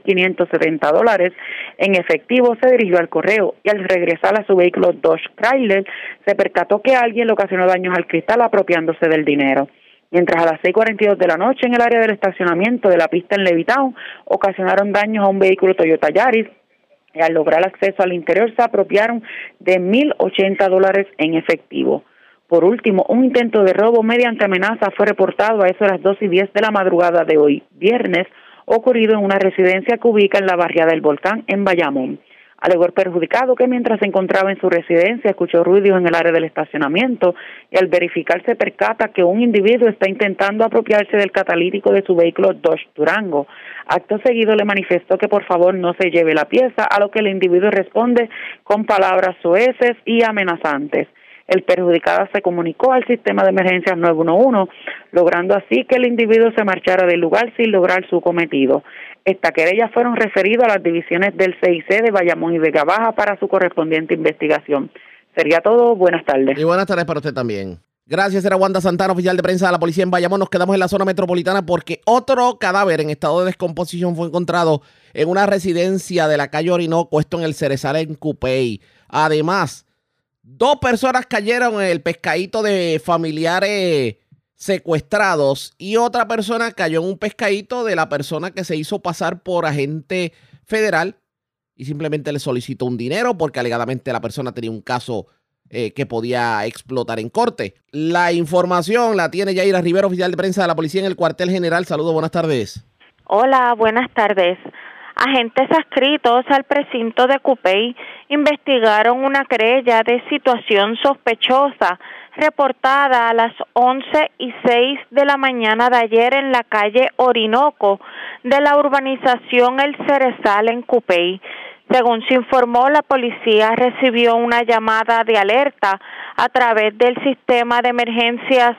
$5,570 en efectivo, se dirigió al correo y al regresar a su vehículo Dodge Chrysler se percató que alguien le ocasionó daños al cristal apropiándose del dinero. Mientras a las 6:42 de la noche en el área del estacionamiento de la pista en Levittown ocasionaron daños a un vehículo Toyota Yaris y al lograr acceso al interior se apropiaron de $1,080 en efectivo. Por último, un intento de robo mediante amenaza fue reportado a eso de las 2:10 de la madrugada de hoy, viernes, ocurrido en una residencia que ubica en la barriada del Volcán, en Bayamón. Alegó el perjudicado que mientras se encontraba en su residencia escuchó ruidos en el área del estacionamiento y al verificar se percata que un individuo está intentando apropiarse del catalítico de su vehículo Dodge Durango. Acto seguido le manifestó que por favor no se lleve la pieza, a lo que el individuo responde con palabras soeces y amenazantes. El perjudicado se comunicó al sistema de emergencias 911, logrando así que el individuo se marchara del lugar sin lograr su cometido. Estas querellas fueron referidas a las divisiones del CIC de Bayamón y Vega Baja para su correspondiente investigación. Sería todo. Buenas tardes.
Y buenas tardes para usted también. Gracias, era Wanda Santana, oficial de prensa de la policía en Bayamón. Nos quedamos en la zona metropolitana porque otro cadáver en estado de descomposición fue encontrado en una residencia de la calle Orinoco, esto en el Cerezal en Cupey. Además, 2 personas cayeron en el pescadito de familiares secuestrados y otra persona cayó en un pescadito de la persona que se hizo pasar por agente federal y simplemente le solicitó un dinero porque alegadamente la persona tenía un caso que podía explotar en corte. La información la tiene Yaira Rivera, oficial de prensa de la policía en el cuartel general. Saludos, buenas tardes.
Hola, buenas tardes. Agentes adscritos al precinto de Cupey investigaron una querella de situación sospechosa reportada a las 11:06 de la mañana de ayer en la calle Orinoco de la urbanización El Cerezal en Cupey. Según se informó, la policía recibió una llamada de alerta a través del sistema de emergencias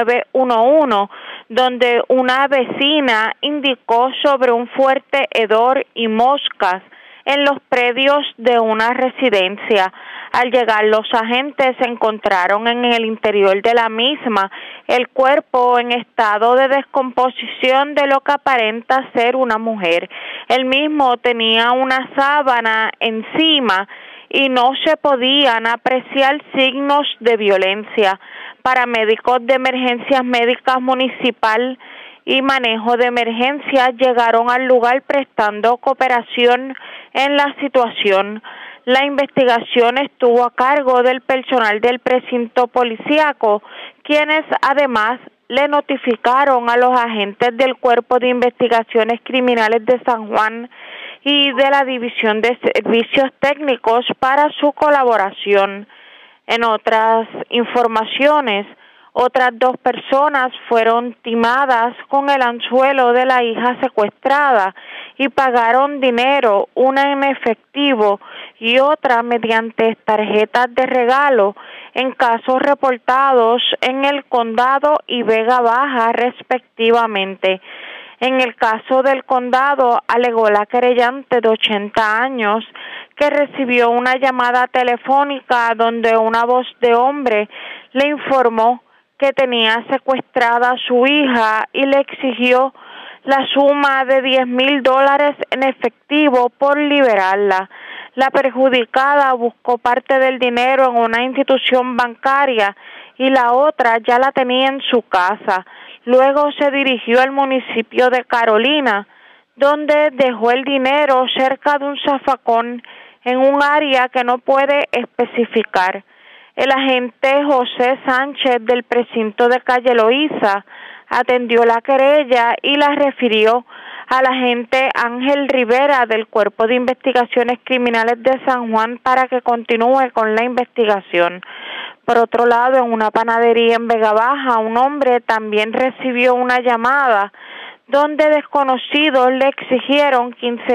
911, donde una vecina indicó sobre un fuerte hedor y moscas en los predios de una residencia. Al llegar los agentes se encontraron en el interior de la misma el cuerpo en estado de descomposición de lo que aparenta ser una mujer. El mismo tenía una sábana encima y no se podían apreciar signos de violencia. Paramédicos de emergencias médicas municipal y manejo de emergencias llegaron al lugar prestando cooperación en la situación. La investigación estuvo a cargo del personal del precinto policíaco, quienes además le notificaron a los agentes del Cuerpo de Investigaciones Criminales de San Juan y de la División de Servicios Técnicos para su colaboración. En otras informaciones, otras 2 personas fueron timadas con el anzuelo de la hija secuestrada y pagaron dinero, una en efectivo y otra mediante tarjetas de regalo en casos reportados en el Condado y Vega Baja respectivamente. En el caso del Condado, alegó la querellante de 80 años que recibió una llamada telefónica donde una voz de hombre le informó que tenía secuestrada a su hija y le exigió la suma de $10,000 en efectivo por liberarla. La perjudicada buscó parte del dinero en una institución bancaria y la otra ya la tenía en su casa. Luego se dirigió al municipio de Carolina, donde dejó el dinero cerca de un zafacón en un área que no puede especificar. El agente José Sánchez del precinto de Calle Loíza atendió la querella y la refirió al agente Ángel Rivera del Cuerpo de Investigaciones Criminales de San Juan para que continúe con la investigación. Por otro lado, en una panadería en Vega Baja, un hombre también recibió una llamada donde desconocidos le exigieron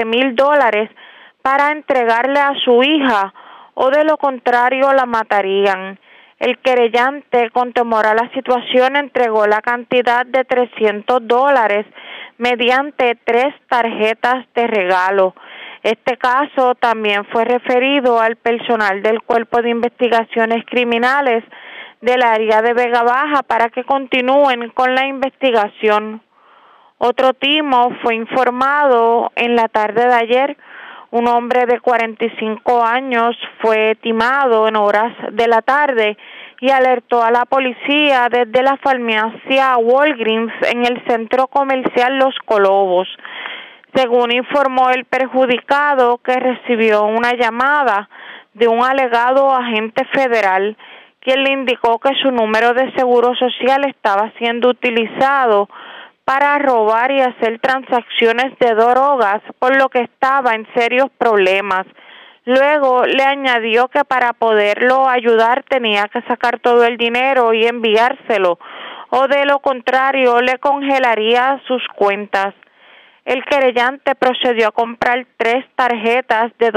$15,000 para entregarle a su hija o de lo contrario la matarían. El querellante, con temor a la situación, entregó la cantidad de $300 mediante 3 tarjetas de regalo. Este caso también fue referido al personal del Cuerpo de Investigaciones Criminales del área de Vega Baja para que continúen con la investigación. Otro timo fue informado en la tarde de ayer. Un hombre de 45 años fue timado en horas de la tarde y alertó a la policía desde la farmacia Walgreens en el centro comercial Los Colobos. Según informó el perjudicado, que recibió una llamada de un alegado agente federal, quien le indicó que su número de seguro social estaba siendo utilizado para robar y hacer transacciones de drogas, por lo que estaba en serios problemas. Luego le añadió que para poderlo ayudar tenía que sacar todo el dinero y enviárselo, o de lo contrario le congelaría sus cuentas. El querellante procedió a comprar 3 tarjetas de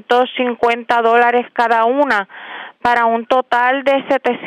$250 cada una, para un total de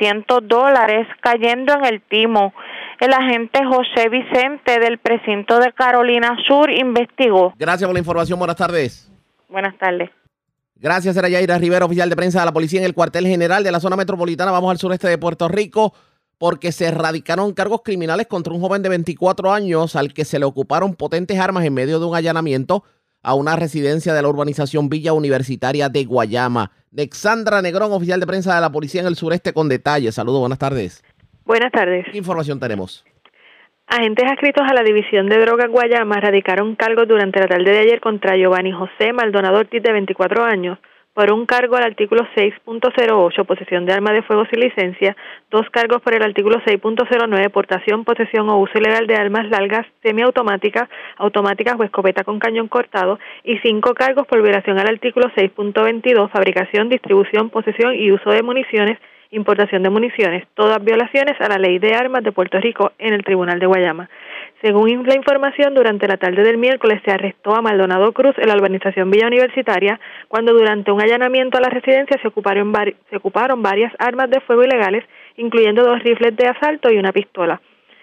$700, cayendo en el timo. El agente José Vicente del precinto de Carolina Sur investigó.
Gracias por la información. Buenas tardes.
Buenas tardes.
Gracias, era Yaira Rivera, oficial de prensa de la policía en el cuartel general de la zona metropolitana. Vamos al sureste de Puerto Rico porque se erradicaron cargos criminales contra un joven de 24 años al que se le ocuparon potentes armas en medio de un allanamiento a una residencia de la urbanización Villa Universitaria de Guayama. Nexandra Negrón, oficial de prensa de la policía en el sureste, con detalles. Saludos, buenas tardes.
Buenas tardes.
¿Qué información tenemos?
Agentes adscritos a la División de Drogas Guayama radicaron cargos durante la tarde de ayer contra Giovanni José Maldonado Ortiz, de 24 años, por un cargo al artículo 6.08, posesión de arma de fuego sin licencia, 2 cargos por el artículo 6.09, portación, posesión o uso ilegal de armas largas, semiautomáticas, automáticas o escopeta con cañón cortado, y 5 cargos por violación al artículo 6.22, fabricación, distribución, posesión y uso de municiones, importación de municiones, todas violaciones a la Ley de Armas de Puerto Rico en el Tribunal de Guayama. Según la información, durante la tarde del miércoles se arrestó a Maldonado Cruz en la urbanización Villa Universitaria cuando durante un allanamiento a la residencia se ocuparon varias armas de fuego ilegales, incluyendo 2 rifles de asalto y una pistola.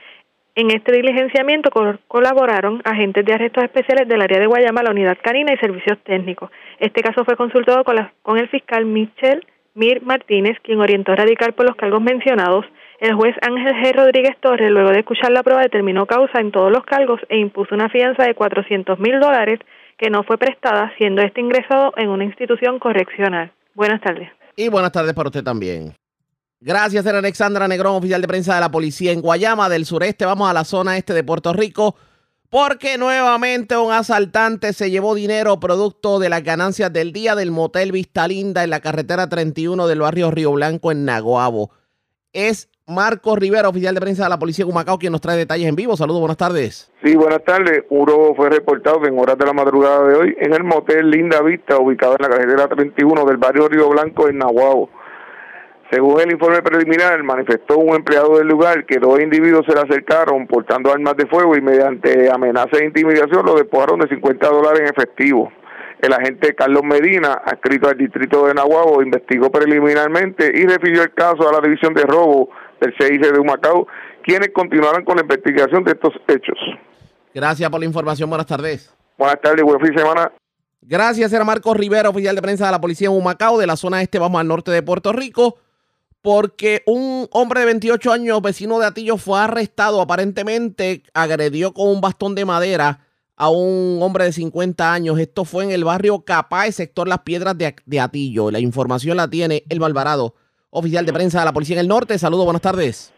En este diligenciamiento colaboraron agentes de arrestos especiales del área de Guayama, la Unidad Canina y Servicios Técnicos. Este caso fue consultado con el fiscal Michel Mir Martínez, quien orientó a radicar por los cargos mencionados. El juez Ángel G. Rodríguez Torres, luego de escuchar la prueba, determinó causa en todos los cargos e impuso una fianza de $400,000 que no fue prestada, siendo este ingresado en una institución correccional. Buenas tardes.
Y buenas tardes para usted también. Gracias, era Alexandra Negrón, oficial de prensa de la policía en Guayama del sureste. Vamos a la zona este de Puerto Rico, porque nuevamente un asaltante se llevó dinero producto de las ganancias del día del motel Vista Linda en la carretera 31 del barrio Río Blanco en Naguabo. Es Marcos Rivera, oficial de prensa de la policía de Humacao, quien nos trae detalles en vivo. Saludos, buenas tardes.
Sí, buenas tardes. Un robo fue reportado en horas de la madrugada de hoy en el motel Linda Vista, ubicado en la carretera 31 del barrio Río Blanco en Naguabo. Según el informe preliminar, manifestó un empleado del lugar que 2 individuos se le acercaron portando armas de fuego y mediante amenaza e intimidación lo despojaron de $50 en efectivo. El agente Carlos Medina, adscrito al distrito de Naguabo, investigó preliminarmente y refirió el caso a la división de robo del CIC de Humacao, quienes continuarán con la investigación de estos hechos.
Gracias por la información. Buenas tardes.
Buenas tardes, buen fin de semana.
Gracias, era Marcos Rivera, oficial de prensa de la policía en Humacao. De la zona este vamos al norte de Puerto Rico, porque un hombre de 28 años, vecino de Atillo, fue arrestado. Aparentemente agredió con un bastón de madera a un hombre de 50 años. Esto fue en el barrio Capay, sector Las Piedras de Atillo. La información la tiene Elba Alvarado, oficial de prensa de la policía en el norte. Saludos, buenas tardes.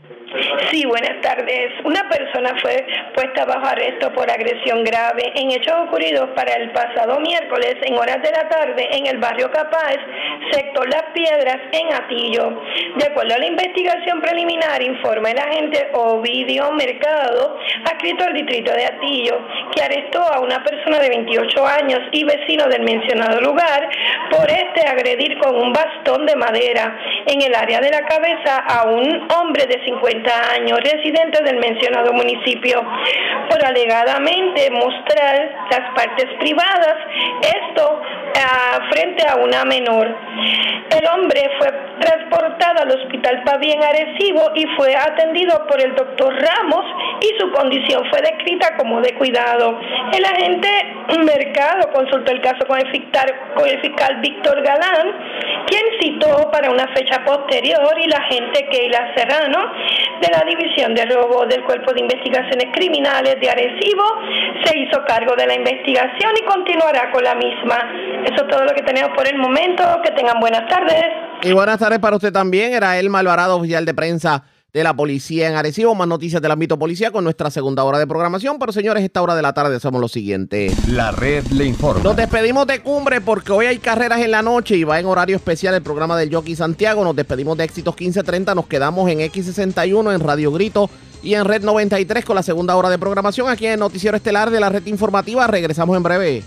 Sí, buenas tardes. Una persona fue puesta bajo arresto por agresión grave en hechos ocurridos para el pasado miércoles en horas de la tarde en el barrio Capaz, sector Las Piedras, en Atillo. De acuerdo a la investigación preliminar, informa el agente Ovidio Mercado, adscrito al distrito de Atillo, que arrestó a una persona de 28 años y vecino del mencionado lugar por agredir con un bastón de madera en el área de la cabeza a un hombre de 50 años, residente del mencionado municipio, por alegadamente mostrar las partes privadas, esto frente a una menor. El El hombre fue transportado al Hospital Pavía en Arecibo y fue atendido por el doctor Ramos y su condición fue descrita como de cuidado. El agente Mercado consultó el caso con el fiscal Víctor Galán, quien citó para una fecha posterior, y la agente Keila Serrano de la División de Robo del Cuerpo de Investigaciones Criminales de Arecibo se hizo cargo de la investigación y continuará con la misma. Eso es todo lo que tenemos por el momento. Que tengan buenas tardes.
Y buenas tardes para usted también. Era Elma Alvarado, oficial de prensa de la policía en Arecibo. Más noticias del ámbito policía con nuestra segunda hora de programación. Pero señores, esta hora de la tarde hacemos lo siguiente.
La red le informa.
Nos despedimos de Cumbre porque hoy hay carreras en la noche y va en horario especial el programa del Jockey Santiago. Nos despedimos de Éxitos 1530. Nos quedamos en X61, en Radio Grito y en Red 93 con la segunda hora de programación aquí en el Noticiero Estelar de la Red Informativa. Regresamos en breve.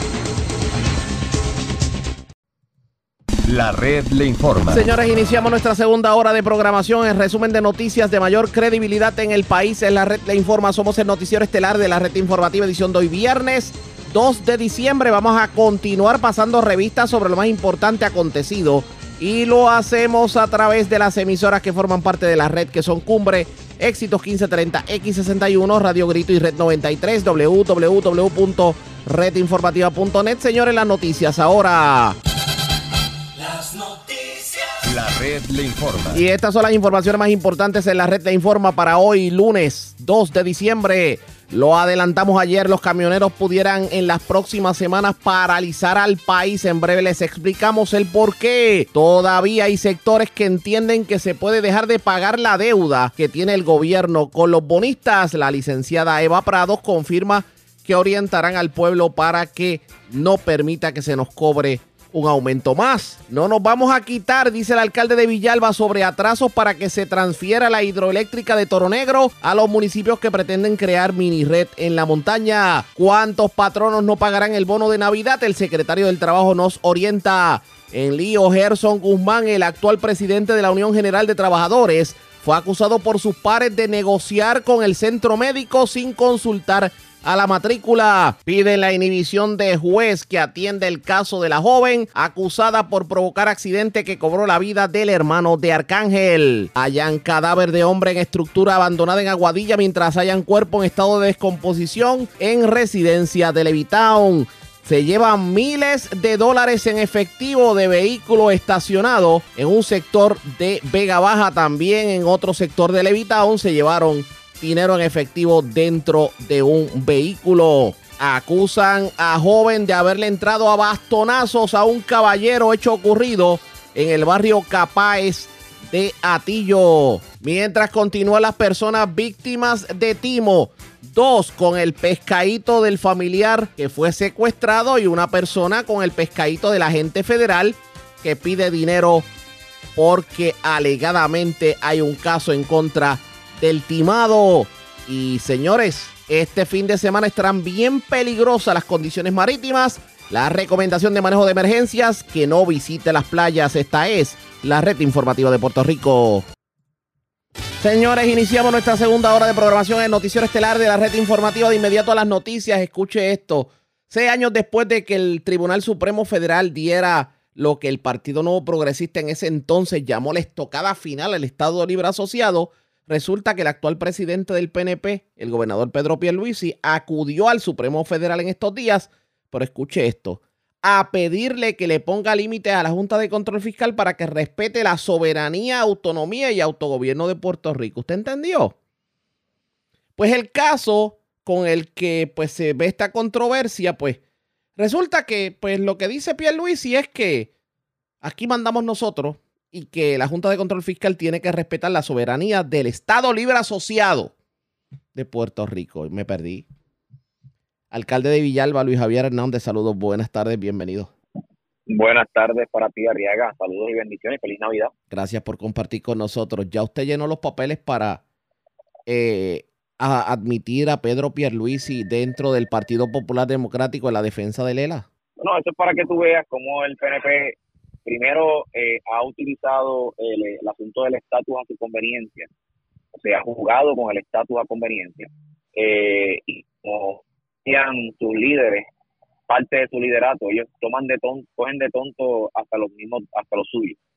La red le informa.
Señores, iniciamos nuestra segunda hora de programación. En resumen de noticias de mayor credibilidad en el país, en la red le informa. Somos el Noticiero Estelar de la Red Informativa, edición de hoy viernes 2 de diciembre. Vamos a continuar pasando revistas sobre lo más importante acontecido y lo hacemos a través de las emisoras que forman parte de la red, que son Cumbre, Éxitos 1530, X61, Radio Grito y Red 93, www.redinformativa.net. Señores, las noticias ahora.
Las noticias.
La red le informa.
Y estas son las informaciones más importantes en la red le informa para hoy, lunes 2 de diciembre. Lo adelantamos ayer, los camioneros pudieran en las próximas semanas paralizar al país. En breve les explicamos el por qué. Todavía hay sectores que entienden que se puede dejar de pagar la deuda que tiene el gobierno con los bonistas. La licenciada Eva Prados confirma que orientarán al pueblo para que no permita que se nos cobre un aumento más. No nos vamos a quitar, dice el alcalde de Villalba, sobre atrasos para que se transfiera la hidroeléctrica de Toro Negro a los municipios que pretenden crear mini red en la montaña. ¿Cuántos patronos no pagarán el bono de Navidad? El secretario del Trabajo nos orienta. En lío, Gerson Guzmán, el actual presidente de la Unión General de Trabajadores, fue acusado por sus pares de negociar con el centro médico sin consultar a la matrícula. Piden la inhibición de juez que atiende el caso de la joven acusada por provocar accidente que cobró la vida del hermano de Arcángel. Hallan cadáver de hombre en estructura abandonada en Aguadilla, mientras hallan cuerpo en estado de descomposición en residencia de Levitown. Se llevan miles de dólares en efectivo de vehículo estacionado en un sector de Vega Baja. También en otro sector de Levitown se llevaron dinero en efectivo dentro de un vehículo. Acusan a joven de haberle entrado a bastonazos a un caballero, hecho ocurrido en el barrio Capáez de Atillo. Mientras continúan las personas víctimas de timo, 2 con el pescadito del familiar que fue secuestrado y una persona con el pescadito del agente federal que pide dinero porque alegadamente hay un caso en contra del timado. Y señores, este fin de semana estarán bien peligrosas las condiciones marítimas. La recomendación de manejo de emergencias, que no visite las playas. Esta es la red informativa de Puerto Rico. Señores, iniciamos nuestra segunda hora de programación en el Noticiero Estelar de la red informativa. De inmediato a las noticias, escuche esto. 6 años después de que el Tribunal Supremo Federal diera lo que el Partido Nuevo Progresista en ese entonces llamó la estocada final al Estado Libre Asociado, resulta que el actual presidente del PNP, el gobernador Pedro Pierluisi, acudió al Supremo Federal en estos días, pero escuche esto, a pedirle que le ponga límites a la Junta de Control Fiscal para que respete la soberanía, autonomía y autogobierno de Puerto Rico. ¿Usted entendió? Pues el caso con el que pues se ve esta controversia, pues resulta que pues lo que dice Pierluisi es que aquí mandamos nosotros y que la Junta de Control Fiscal tiene que respetar la soberanía del Estado Libre Asociado de Puerto Rico. Me perdí. Alcalde de Villalba, Luis Javier Hernández, saludos, buenas tardes, bienvenido.
Buenas tardes para ti, Arriaga, saludos y bendiciones, feliz Navidad.
Gracias por compartir con nosotros. ¿Ya usted llenó los papeles para admitir a Pedro Pierluisi dentro del Partido Popular Democrático en la defensa de Lela?
No, eso es para que tú veas cómo el PNP primero ha utilizado el asunto del estatus a su conveniencia, o sea, ha jugado con el estatus a conveniencia, y como decían sus líderes, parte de su liderato, ellos cogen de tonto hasta los suyos.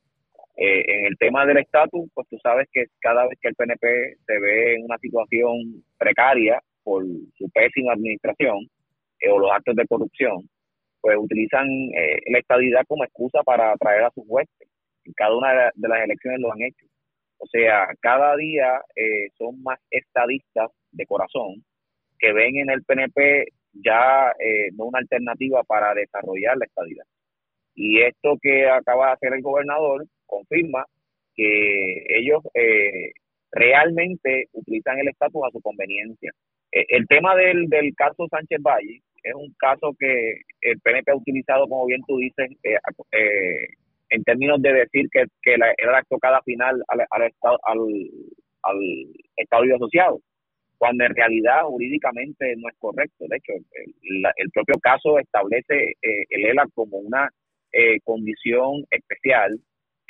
En el tema del estatus, pues tú sabes que cada vez que el PNP se ve en una situación precaria por su pésima administración o los actos de corrupción, pues utilizan la estadidad como excusa para atraer a sus huestes. En cada una de las elecciones lo han hecho. O sea, cada día son más estadistas de corazón que ven en el PNP ya no una alternativa para desarrollar la estadidad. Y esto que acaba de hacer el gobernador confirma que ellos realmente utilizan el estatus a su conveniencia. El tema del caso Sánchez Valle es un caso que el PNP ha utilizado, como bien tú dices, en términos de decir que era la estocada final al Estado Libre Asociado, cuando en realidad jurídicamente no es correcto. De hecho, el propio caso establece el ELA como una condición especial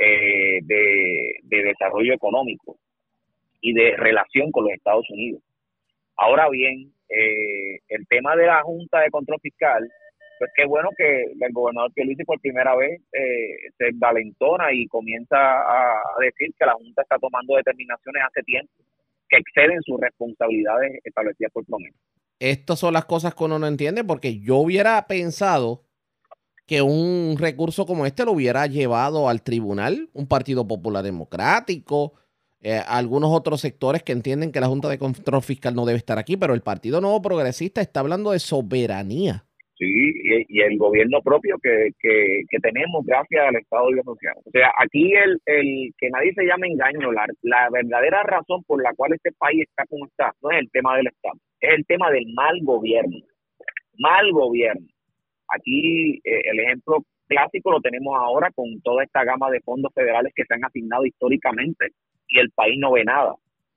de desarrollo económico y de relación con los Estados Unidos. Ahora bien, el tema de la Junta de Control Fiscal, pues qué bueno que el gobernador Pierluisi por primera vez se envalentona y comienza a decir que la Junta está tomando determinaciones hace tiempo que exceden sus responsabilidades establecidas por promesa.
Estas son las cosas que uno no entiende, porque yo hubiera pensado que un recurso como este lo hubiera llevado al tribunal, un Partido Popular Democrático, algunos otros sectores que entienden que la Junta de Control Fiscal no debe estar aquí, pero el Partido Nuevo Progresista está hablando de soberanía.
Sí, y el gobierno propio que tenemos gracias al Estado Libre Asociado. O sea, aquí el que nadie se llame engaño, la verdadera razón por la cual este país está como está, no es el tema del Estado, es el tema del mal gobierno. Mal gobierno. Aquí el ejemplo clásico lo tenemos ahora con toda esta gama de fondos federales que se han asignado históricamente y el país no ve nada,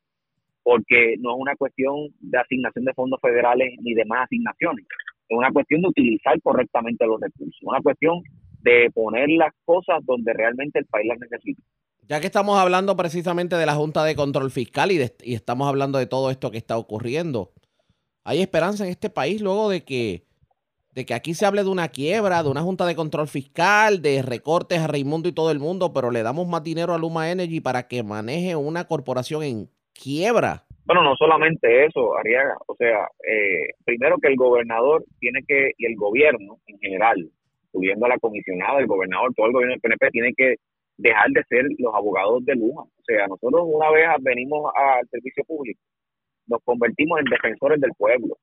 porque no es una cuestión de asignación de fondos federales ni de más asignaciones, es una cuestión de utilizar correctamente los recursos, una cuestión de poner las cosas donde realmente el país las necesita.
Ya que estamos hablando precisamente de la Junta de Control Fiscal y estamos hablando de todo esto que está ocurriendo, ¿hay esperanza en este país luego de que aquí se hable de una quiebra, de una Junta de Control Fiscal, de recortes a Raimundo y todo el mundo, pero le damos más dinero a Luma Energy para que maneje una corporación en quiebra?
Bueno, no solamente eso, Arriaga. O sea, primero que el gobernador y el gobierno en general, incluyendo a la comisionada, el gobernador, todo el gobierno del PNP, tiene que dejar de ser los abogados de Luma. O sea, nosotros una vez venimos al servicio público, nos convertimos en defensores del pueblo.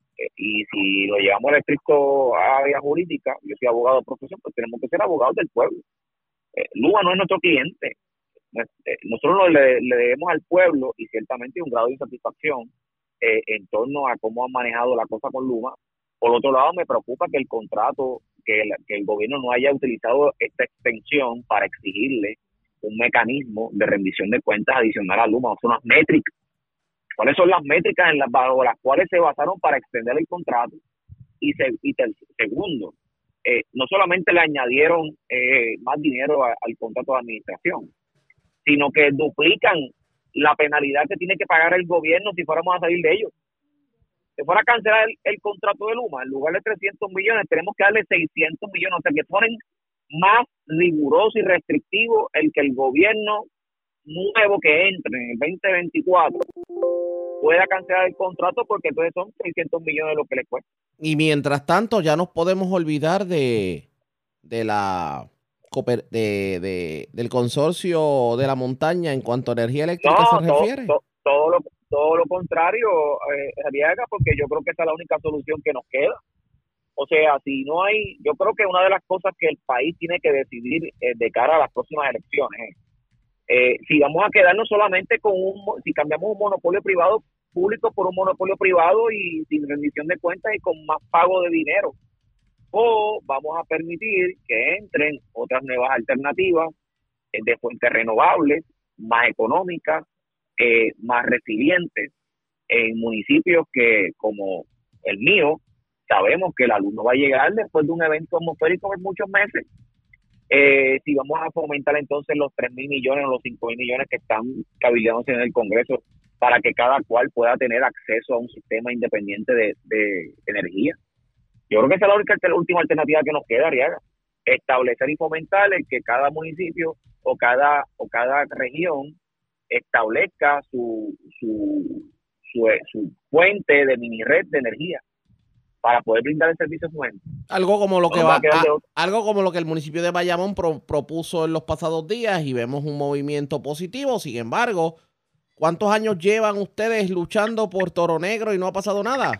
Y si lo llevamos al estricto área jurídica, yo soy abogado de profesión, pues tenemos que ser abogados del pueblo. Luma no es nuestro cliente. Nosotros le debemos al pueblo y ciertamente un grado de insatisfacción en torno a cómo han manejado la cosa con Luma. Por otro lado, me preocupa que el contrato, que el gobierno no haya utilizado esta extensión para exigirle un mecanismo de rendición de cuentas adicional a Luma, o sea, unas métricas. ¿Cuáles son las métricas bajo las cuales se basaron para extender el contrato? Y segundo, no solamente le añadieron más dinero al contrato de administración, sino que duplican la penalidad que tiene que pagar el gobierno si fuéramos a salir de ellos. Si fuera a cancelar el contrato de Luma, en lugar de 300 millones, tenemos que darle 600 millones, o sea que ponen más riguroso y restrictivo el que el gobierno nuevo que entre en el 2024 pueda cancelar el contrato, porque entonces son 600 millones lo que le cuesta.
Y mientras tanto ya nos podemos olvidar del consorcio de la montaña en cuanto a energía eléctrica se refiere.
Todo lo contrario, Arriaga, porque yo creo que esa es la única solución que nos queda. O sea, si no hay, yo creo que una de las cosas que el país tiene que decidir de cara a las próximas elecciones si vamos a quedarnos solamente si cambiamos un monopolio público por un monopolio privado y sin rendición de cuentas y con más pago de dinero, o vamos a permitir que entren otras nuevas alternativas de fuentes renovables, más económicas, más resilientes, en municipios que, como el mío, sabemos que la luz no va a llegar después de un evento atmosférico por muchos meses. Si vamos a fomentar entonces los 3.000 millones o los 5.000 millones que están cabildeándose en el Congreso para que cada cual pueda tener acceso a un sistema independiente de energía. Yo creo que esa es la última alternativa que nos queda, Arriaga. Establecer y fomentar el que cada municipio o cada región establezca su fuente de mini red de energía para poder brindar el servicio a su gente.
Algo como lo que el municipio de Bayamón propuso en los pasados días, y vemos un movimiento positivo. Sin embargo, ¿cuántos años llevan ustedes luchando por Toro Negro y no ha pasado nada?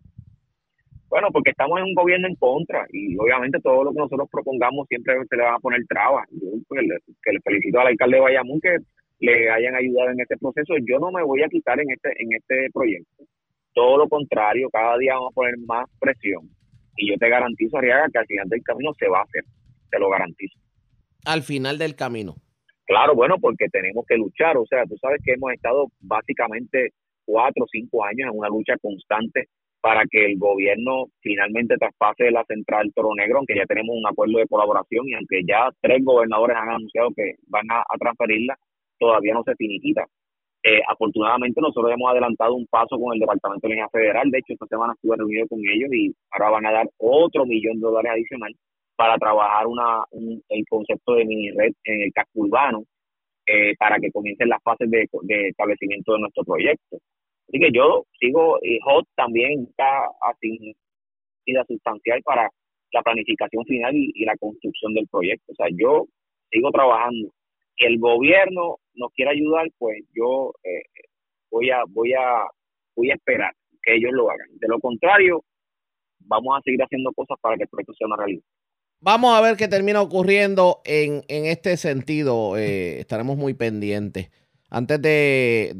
Bueno, porque estamos en un gobierno en contra y obviamente todo lo que nosotros propongamos siempre se le van a poner trabas. Yo pues, le felicito al alcalde de Bayamón que le hayan ayudado en este proceso. Yo no me voy a quitar en este proyecto. Todo lo contrario, cada día vamos a poner más presión. Y yo te garantizo, Arriaga, que al final del camino se va a hacer. Te lo garantizo.
Al final del camino.
Claro, bueno, porque tenemos que luchar. O sea, tú sabes que hemos estado básicamente 4 o 5 años en una lucha constante para que el gobierno finalmente traspase la central Toro Negro, aunque ya tenemos un acuerdo de colaboración y aunque ya 3 gobernadores han anunciado que van a transferirla, todavía no se finiquita. Afortunadamente nosotros hemos adelantado un paso con el Departamento de Energía Federal. De hecho, esta semana estuve reunido con ellos y ahora van a dar otro $1 millón adicional para trabajar el concepto de mini red en el casco urbano, para que comiencen las fases de establecimiento de nuestro proyecto. Así que yo sigo, HOT también está así sustancial para la planificación final y la construcción del proyecto. O sea, yo sigo trabajando. Que el gobierno nos quiera ayudar, pues yo voy a esperar que ellos lo hagan. De lo contrario, vamos a seguir haciendo cosas para que el proyecto sea una realidad.
Vamos a ver qué termina ocurriendo en este sentido. Estaremos muy pendientes. Antes de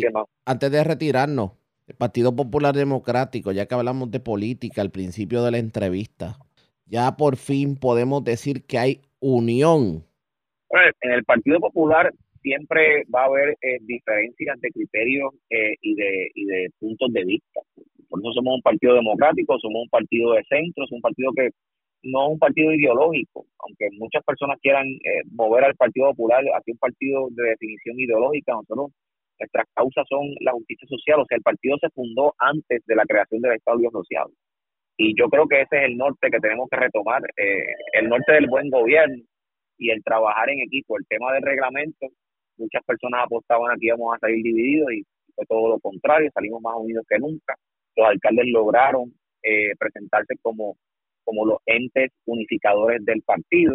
retirarnos, el Partido Popular Democrático, ya que hablamos de política al principio de la entrevista, ya por fin podemos decir que hay unión.
En el Partido Popular siempre va a haber diferencias de criterios y de puntos de vista. Por eso somos un partido democrático, somos un partido de centro, es un partido que no es un partido ideológico, aunque muchas personas quieran mover al Partido Popular hacia un partido de definición ideológica. Nosotros, nuestras causas son la justicia social. O sea, el partido se fundó antes de la creación del Estado Libre Asociado. Y yo creo que ese es el norte que tenemos que retomar, el norte del buen gobierno y el trabajar en equipo. El tema del reglamento, muchas personas apostaban a que íbamos a salir divididos y fue todo lo contrario, salimos más unidos que nunca. Los alcaldes lograron presentarse como los entes unificadores del partido.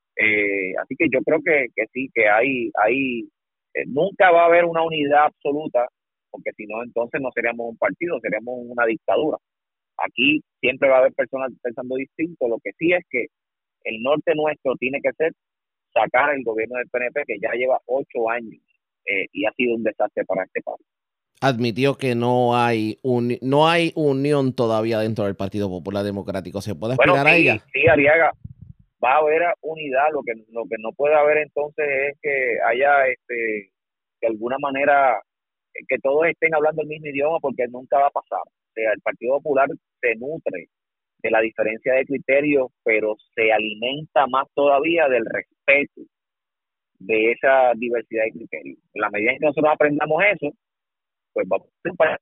Así que yo creo que sí, que hay nunca va a haber una unidad absoluta, porque si no, entonces no seríamos un partido, seríamos una dictadura. Aquí siempre va a haber personas pensando distinto. Lo que sí es que el norte nuestro tiene que ser sacar el gobierno del PNP, que ya lleva 8 años y ha sido un desastre para este país.
Admitió que no hay unión todavía dentro del Partido Popular Democrático. ¿Se puede aspirar a ella?
Sí, Arriaga, va a haber unidad. Lo que no puede haber entonces es que haya de alguna manera que todos estén hablando el mismo idioma, porque nunca va a pasar. O sea, el Partido Popular se nutre de la diferencia de criterios, pero se alimenta más todavía del respeto de esa diversidad de criterios. En la medida en que nosotros aprendamos eso, pues vamos a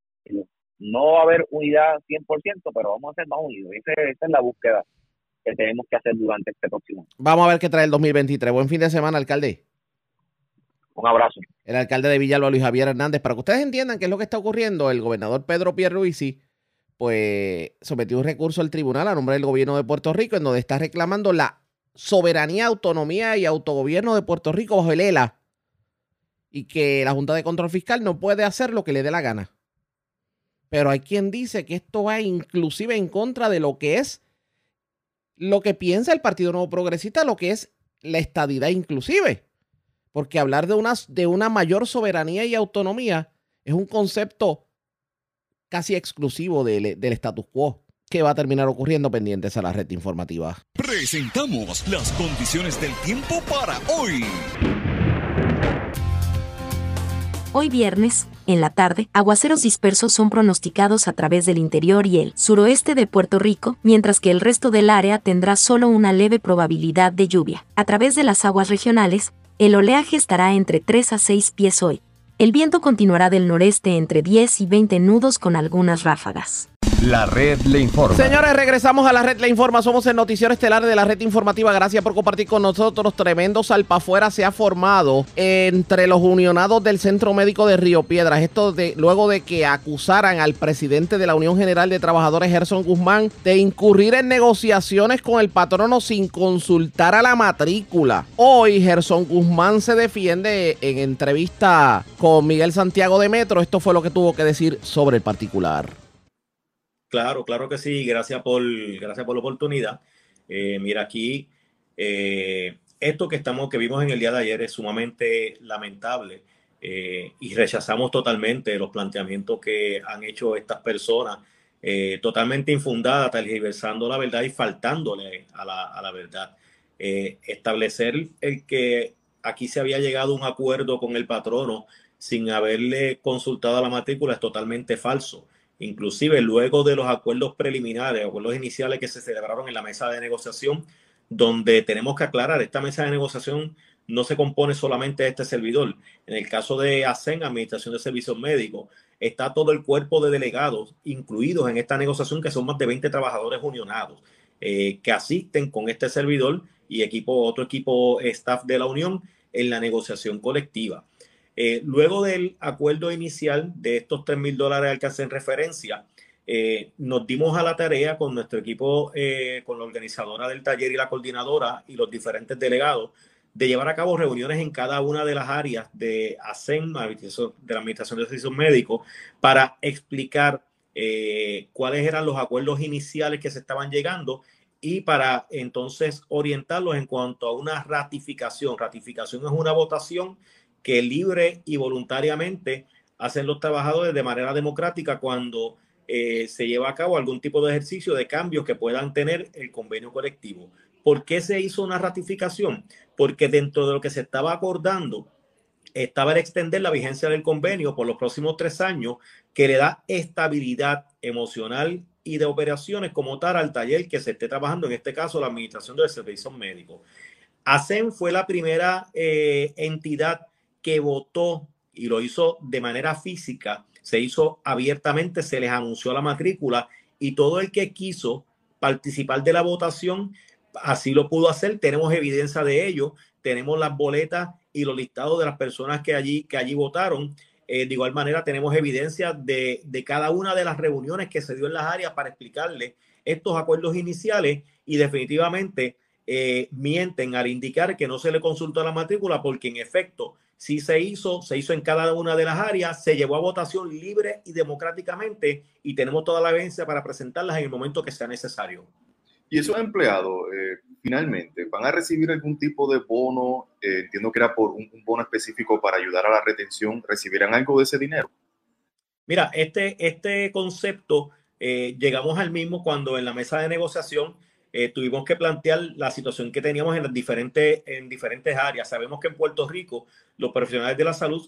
no va a haber unidad 100%, pero vamos a ser más unidos. Esa es la búsqueda que tenemos que hacer durante este próximo año.
Vamos a ver qué trae el 2023. Buen fin de semana, alcalde.
Un abrazo.
El alcalde de Villalba, Luis Javier Hernández. Para que ustedes entiendan qué es lo que está ocurriendo, el gobernador Pedro Pierluisi pues sometió un recurso al tribunal a nombre del gobierno de Puerto Rico, en donde está reclamando la soberanía, autonomía y autogobierno de Puerto Rico bajo el ELA, y que la Junta de Control Fiscal no puede hacer lo que le dé la gana. Pero hay quien dice que esto va inclusive en contra de lo que piensa el Partido Nuevo Progresista, lo que es la estadidad inclusive. Porque hablar de una mayor soberanía y autonomía es un concepto casi exclusivo del status quo. ¿Qué va a terminar ocurriendo? Pendientes a la red informativa.
Presentamos las condiciones del tiempo para hoy.
Hoy viernes, en la tarde, aguaceros dispersos son pronosticados a través del interior y el suroeste de Puerto Rico, mientras que el resto del área tendrá solo una leve probabilidad de lluvia. A través de las aguas regionales, el oleaje estará entre 3 a 6 pies hoy. El viento continuará del noreste entre 10 y 20 nudos con algunas ráfagas.
La red le informa.
Señores, regresamos a la red le informa. Somos el noticiero estelar de la red informativa. Gracias por compartir con nosotros. Tremendo salpafuera se ha formado entre los unionados del Centro Médico de Río Piedras. Esto luego de que acusaran al presidente de la Unión General de Trabajadores, Gerson Guzmán, de incurrir en negociaciones con el patrono sin consultar a la matrícula. Hoy Gerson Guzmán se defiende en entrevista con Miguel Santiago de Metro. Esto fue lo que tuvo que decir sobre el particular.
Claro que sí. Gracias por la oportunidad. Mira, aquí esto que vimos en el día de ayer es sumamente lamentable y rechazamos totalmente los planteamientos que han hecho estas personas, totalmente infundadas, tergiversando la verdad y faltándole a la verdad. Establecer el que aquí se había llegado a un acuerdo con el patrono sin haberle consultado a la matrícula es totalmente falso. Inclusive luego de los acuerdos preliminares, acuerdos iniciales que se celebraron en la mesa de negociación, donde tenemos que aclarar, esta mesa de negociación no se compone solamente de este servidor. En el caso de ASEN, Administración de Servicios Médicos, está todo el cuerpo de delegados incluidos en esta negociación, que son más de 20 trabajadores unionados que asisten con este servidor y otro equipo staff de la Unión en la negociación colectiva. Luego del acuerdo inicial de estos $3,000 al que hacen referencia, nos dimos a la tarea con nuestro equipo, con la organizadora del taller y la coordinadora y los diferentes delegados, de llevar a cabo reuniones en cada una de las áreas de ASEN, de la Administración de Servicios Médicos, para explicar cuáles eran los acuerdos iniciales que se estaban llegando y para entonces orientarlos en cuanto a una ratificación. Ratificación es una votación que libre y voluntariamente hacen los trabajadores de manera democrática cuando se lleva a cabo algún tipo de ejercicio de cambios que puedan tener el convenio colectivo. ¿Por qué se hizo una ratificación? Porque dentro de lo que se estaba acordando estaba el extender la vigencia del convenio por los próximos 3 años, que le da estabilidad emocional y de operaciones como tal al taller que se esté trabajando, en este caso la Administración de Servicios Médicos. ASEN fue la primera entidad que votó y lo hizo de manera física, se hizo abiertamente, se les anunció la matrícula y todo el que quiso participar de la votación así lo pudo hacer. Tenemos evidencia de ello, tenemos las boletas y los listados de las personas que allí votaron. De igual manera tenemos evidencia de cada una de las reuniones que se dio en las áreas para explicarle estos acuerdos iniciales y definitivamente mienten al indicar que no se le consultó la matrícula, porque en efecto sí se hizo en cada una de las áreas, se llevó a votación libre y democráticamente y tenemos toda la evidencia para presentarlas en el momento que sea necesario.
¿Y esos empleados finalmente van a recibir algún tipo de bono? Entiendo que era por un bono específico para ayudar a la retención. ¿Recibirán algo de ese dinero?
Mira, este concepto llegamos al mismo cuando en la mesa de negociación tuvimos que plantear la situación que teníamos en diferentes áreas. Sabemos que en Puerto Rico los profesionales de la salud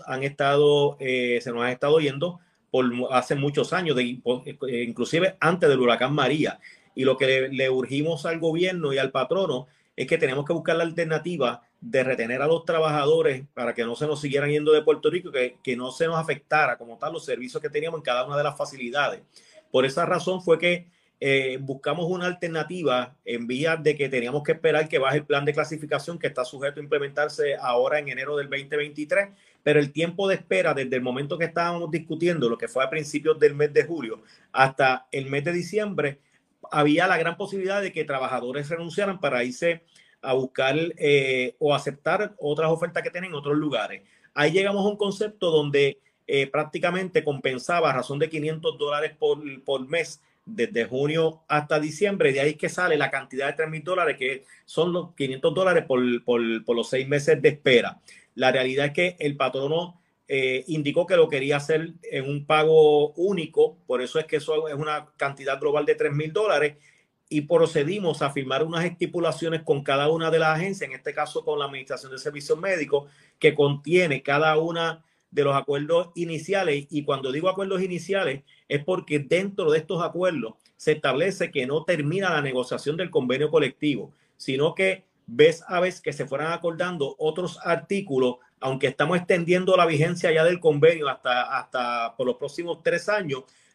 se nos han estado yendo por hace muchos años, inclusive antes del huracán María. Y lo que le urgimos al gobierno y al patrono es que tenemos que buscar la alternativa de retener a los trabajadores para que no se nos siguieran yendo de Puerto Rico, que no se nos afectara como tal los servicios que teníamos en cada una de las facilidades. Por esa razón fue que buscamos una alternativa en vías de que teníamos que esperar que baje el plan de clasificación que está sujeto a implementarse ahora en enero del 2023, pero el tiempo de espera desde el momento que estábamos discutiendo lo que fue a principios del mes de julio hasta el mes de diciembre, había la gran posibilidad de que trabajadores renunciaran para irse a buscar o aceptar otras ofertas que tienen en otros lugares. Ahí llegamos a un concepto donde prácticamente compensaba a razón de $500 por mes desde junio hasta diciembre. De ahí que sale la cantidad de $3,000, que son los $500 por los 6 meses de espera. La realidad es que el patrono indicó que lo quería hacer en un pago único, por eso es que eso es una cantidad global de $3,000, y procedimos a firmar unas estipulaciones con cada una de las agencias, en este caso con la Administración de Servicios Médicos, que contiene cada una de los acuerdos iniciales. Y cuando digo acuerdos iniciales es porque dentro de estos acuerdos se establece que no termina la negociación del convenio colectivo, sino que vez a vez que se fueran acordando otros artículos, aunque estamos extendiendo la vigencia ya del convenio hasta por los próximos 3 años,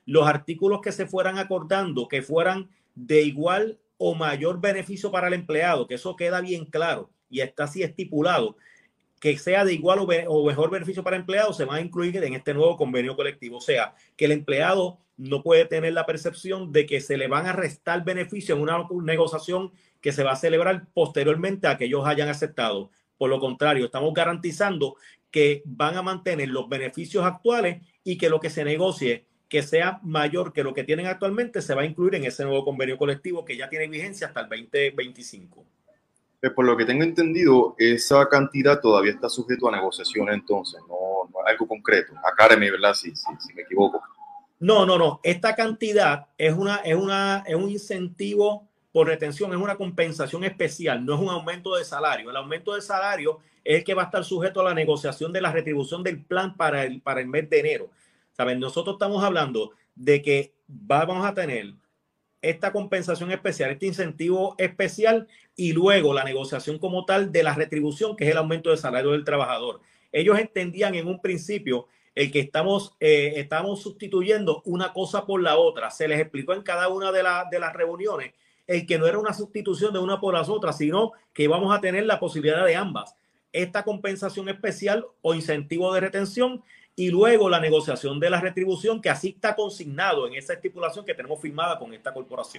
los artículos que se fueran acordando, que fueran de igual o mayor beneficio para el empleado, que eso queda bien claro y está así estipulado, que sea de igual o mejor beneficio para el empleado, se va a incluir en este nuevo convenio colectivo. O sea, que el empleado no puede tener la percepción de que se le van a restar beneficios en una negociación que se va a celebrar posteriormente a que ellos hayan aceptado. Por lo contrario, estamos garantizando que van a mantener los beneficios actuales y que lo que se negocie que sea mayor que lo que tienen actualmente se va a incluir en ese nuevo convenio colectivo que ya tiene vigencia hasta el 2025.
Por lo que tengo entendido, esa cantidad todavía está sujeto a negociaciones, entonces, no es algo concreto. Acláreme, ¿verdad? Si me equivoco.
No. Esta cantidad es un incentivo por retención, es una compensación especial, no es un aumento de salario. El aumento de salario es el que va a estar sujeto a la negociación de la retribución del plan para el mes de enero. ¿Saben? Nosotros estamos hablando de que vamos a tener esta compensación especial, este incentivo especial y luego la negociación como tal de la retribución, que es el aumento de salario del trabajador. Ellos entendían en un principio el que estamos sustituyendo una cosa por la otra. Se les explicó en cada una de las reuniones el que no era una sustitución de una por las otras, sino que vamos a tener la posibilidad de ambas. Esta compensación especial o incentivo de retención y luego la negociación de la retribución, que así está consignado en esa estipulación que tenemos firmada con esta corporación.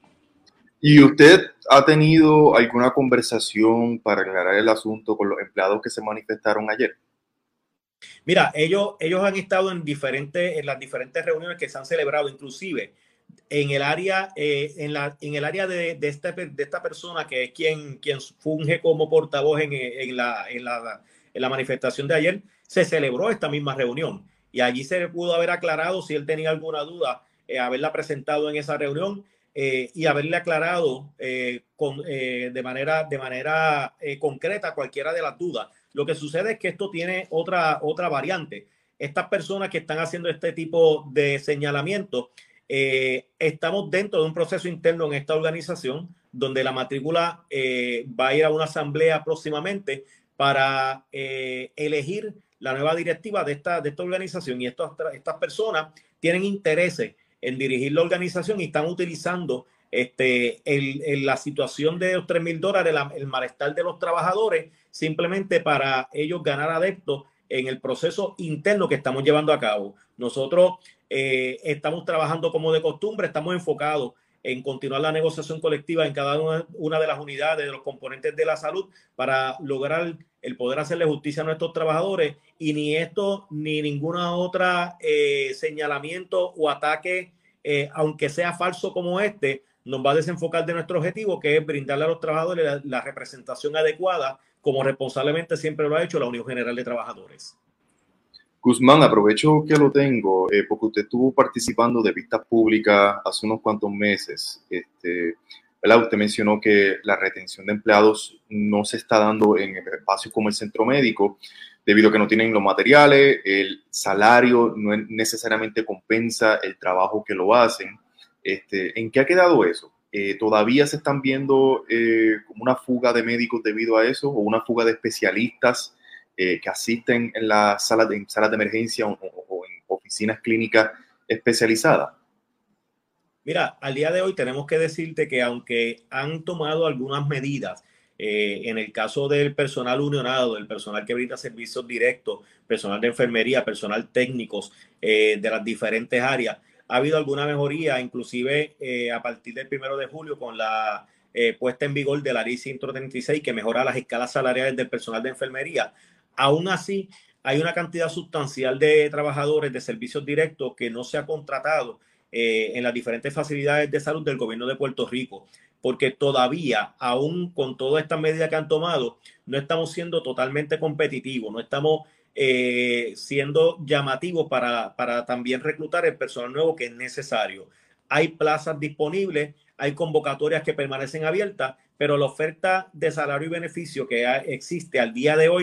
¿Y usted ha tenido alguna conversación para aclarar el asunto con los empleados que se manifestaron ayer?
Mira, ellos han estado en las diferentes reuniones que se han celebrado, inclusive en el área, en el área de esta persona que es quien funge como portavoz en la manifestación de ayer. Se celebró esta misma reunión y allí se le pudo haber aclarado si él tenía alguna duda, haberla presentado en esa reunión y haberle aclarado de manera concreta cualquiera de las dudas. Lo que sucede es que esto tiene otra variante. Estas personas que están haciendo este tipo de señalamientos, estamos dentro de un proceso interno en esta organización donde la matrícula va a ir a una asamblea próximamente para elegir la nueva directiva de esta organización, y estas personas tienen intereses en dirigir la organización y están utilizando la situación de los $3,000, el malestar de los trabajadores, simplemente para ellos ganar adeptos en el proceso interno que estamos llevando a cabo. Nosotros estamos trabajando como de costumbre, estamos enfocados en continuar la negociación colectiva en cada una de las unidades de los componentes de la salud para lograr el poder hacerle justicia a nuestros trabajadores, y ni esto ni ninguna otra señalamiento o ataque, aunque sea falso como este, nos va a desenfocar de nuestro objetivo, que es brindarle a los trabajadores la representación adecuada, como responsablemente siempre lo ha hecho la Unión General de Trabajadores.
Guzmán, aprovecho que lo tengo, porque usted estuvo participando de vistas públicas hace unos cuantos meses. ¿Verdad? Usted mencionó que la retención de empleados no se está dando en espacios como el centro médico, debido a que no tienen los materiales, el salario no necesariamente compensa el trabajo que lo hacen. ¿En qué ha quedado eso? ¿Todavía se están viendo como una fuga de médicos debido a eso, o una fuga de especialistas que asisten en las salas de emergencia o en oficinas clínicas especializadas?
Mira, al día de hoy tenemos que decirte que aunque han tomado algunas medidas, en el caso del personal unionado, del personal que brinda servicios directos, personal de enfermería, personal técnicos de las diferentes áreas, ha habido alguna mejoría, inclusive a partir del 1 de julio con la puesta en vigor de la Ley 136, que mejora las escalas salariales del personal de enfermería. Aún así, hay una cantidad sustancial de trabajadores de servicios directos que no se ha contratado en las diferentes facilidades de salud del gobierno de Puerto Rico, porque todavía, aún con todas estas medidas que han tomado, no estamos siendo totalmente competitivos, no estamos siendo llamativos para también reclutar el personal nuevo que es necesario. Hay plazas disponibles, hay convocatorias que permanecen abiertas, pero la oferta de salario y beneficio que existe al día de hoy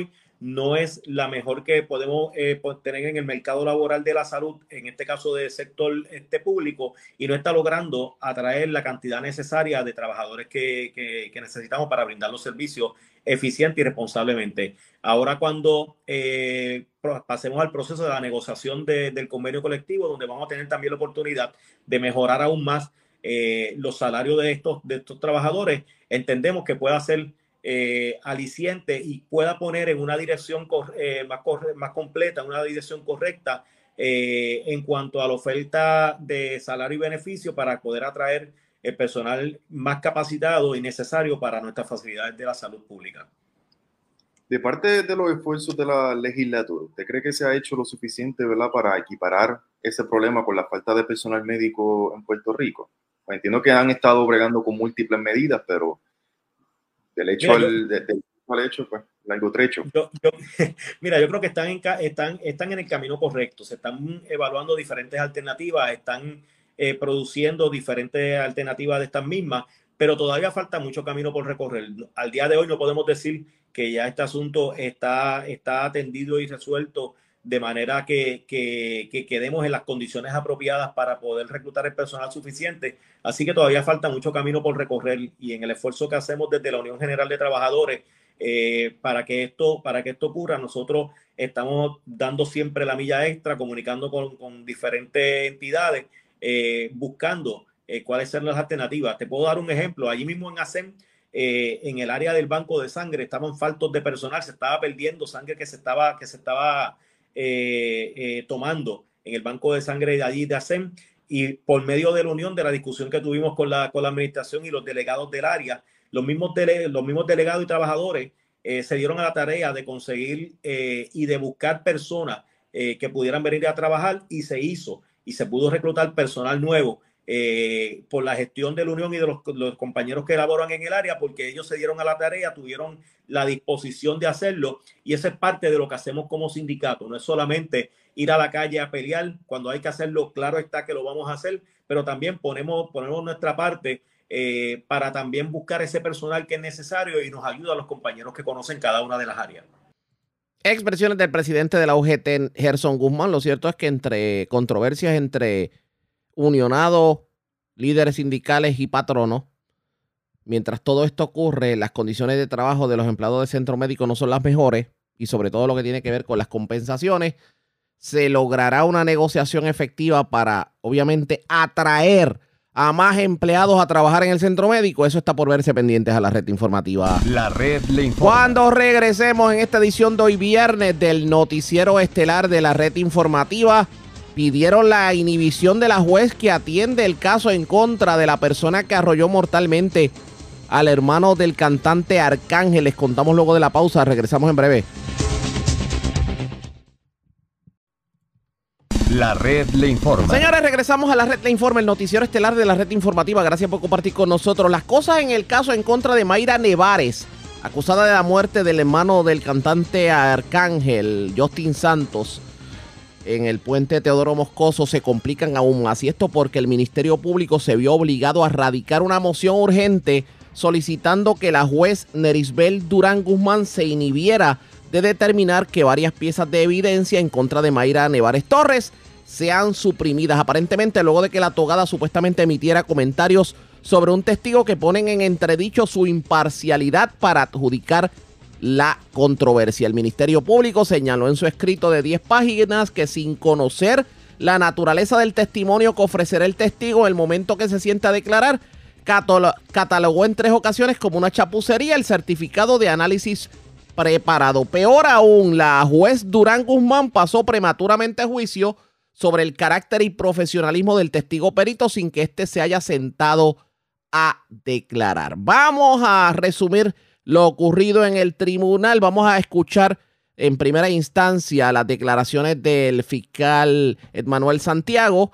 no es la mejor que podemos tener en el mercado laboral de la salud, en este caso del sector público, y no está logrando atraer la cantidad necesaria de trabajadores que necesitamos para brindar los servicios eficiente y responsablemente. Ahora cuando pasemos al proceso de la negociación del convenio colectivo, donde vamos a tener también la oportunidad de mejorar aún más los salarios de estos trabajadores, entendemos que pueda ser aliciente y pueda poner en una dirección más completa, una dirección correcta en cuanto a la oferta de salario y beneficio para poder atraer el personal más capacitado y necesario para nuestras facilidades de la salud pública.
De parte de los esfuerzos de la legislatura, ¿usted cree que se ha hecho lo suficiente, ¿verdad?, para equiparar ese problema con la falta de personal médico en Puerto Rico? Pues entiendo que han estado bregando con múltiples medidas, pero del hecho al hecho, pues, largo trecho.
Mira, yo creo que están en el camino correcto. Se están evaluando diferentes alternativas, están produciendo diferentes alternativas de estas mismas, pero todavía falta mucho camino por recorrer. Al día de hoy no podemos decir que ya este asunto está atendido y resuelto de manera que quedemos en las condiciones apropiadas para poder reclutar el personal suficiente. Así que todavía falta mucho camino por recorrer, y en el esfuerzo que hacemos desde la Unión General de Trabajadores para que esto ocurra, nosotros estamos dando siempre la milla extra, comunicando con diferentes entidades, buscando cuáles son las alternativas. Te puedo dar un ejemplo. Allí mismo en ASEM, en el área del banco de sangre, estaban faltos de personal, se estaba perdiendo sangre que se estaba tomando en el banco de sangre de allí de ASEM, y por medio de la unión, de la discusión que tuvimos con la administración y los delegados del área, los mismos delegados y trabajadores se dieron a la tarea de conseguir y de buscar personas que pudieran venir a trabajar, y se hizo, y se pudo reclutar personal nuevo por la gestión de la unión y de los compañeros que laboran en el área, porque ellos se dieron a la tarea, tuvieron la disposición de hacerlo, y eso es parte de lo que hacemos como sindicato. No es solamente ir a la calle a pelear, cuando hay que hacerlo, claro está que lo vamos a hacer, pero también ponemos nuestra parte para también buscar ese personal que es necesario, y nos ayuda a los compañeros que conocen cada una de las áreas.
Expresiones del presidente de la UGT, Gerson Guzmán. Lo cierto es que entre controversias entre unionados, líderes sindicales y patronos, mientras todo esto ocurre, las condiciones de trabajo de los empleados del centro médico no son las mejores, y sobre todo lo que tiene que ver con las compensaciones. Se logrará una negociación efectiva para, obviamente, atraer a más empleados a trabajar en el centro médico. Eso está por verse, pendientes a la red informativa.
La red le informa.
Cuando regresemos en esta edición de hoy viernes del noticiero estelar de la red informativa, pidieron la inhibición de la juez que atiende el caso en contra de la persona que arrolló mortalmente al hermano del cantante Arcángel. Les contamos luego de la pausa. Regresamos en breve.
La red le informa.
Señores, regresamos a la red le informa, el noticiero estelar de la red informativa. Gracias por compartir con nosotros. Las cosas en el caso en contra de Mayra Nevares, acusada de la muerte del hermano del cantante Arcángel, Justin Santos, en el puente Teodoro Moscoso, se complican aún más. Y esto porque el Ministerio Público se vio obligado a radicar una moción urgente solicitando que la juez Nerisbel Durán Guzmán se inhibiera de determinar que varias piezas de evidencia en contra de Mayra Nevares Torres sean suprimidas, aparentemente luego de que la togada supuestamente emitiera comentarios sobre un testigo que ponen en entredicho su imparcialidad para adjudicar la controversia. El Ministerio Público señaló en su escrito de 10 páginas que, sin conocer la naturaleza del testimonio que ofrecerá el testigo en el momento que se sienta a declarar, catalogó en 3 ocasiones como una chapucería el certificado de análisis preparado. Peor aún, la juez Durán Guzmán pasó prematuramente a juicio sobre el carácter y profesionalismo del testigo perito sin que éste se haya sentado a declarar. Vamos a resumir lo ocurrido en el tribunal. Vamos a escuchar en primera instancia las declaraciones del fiscal Edmanuel Santiago,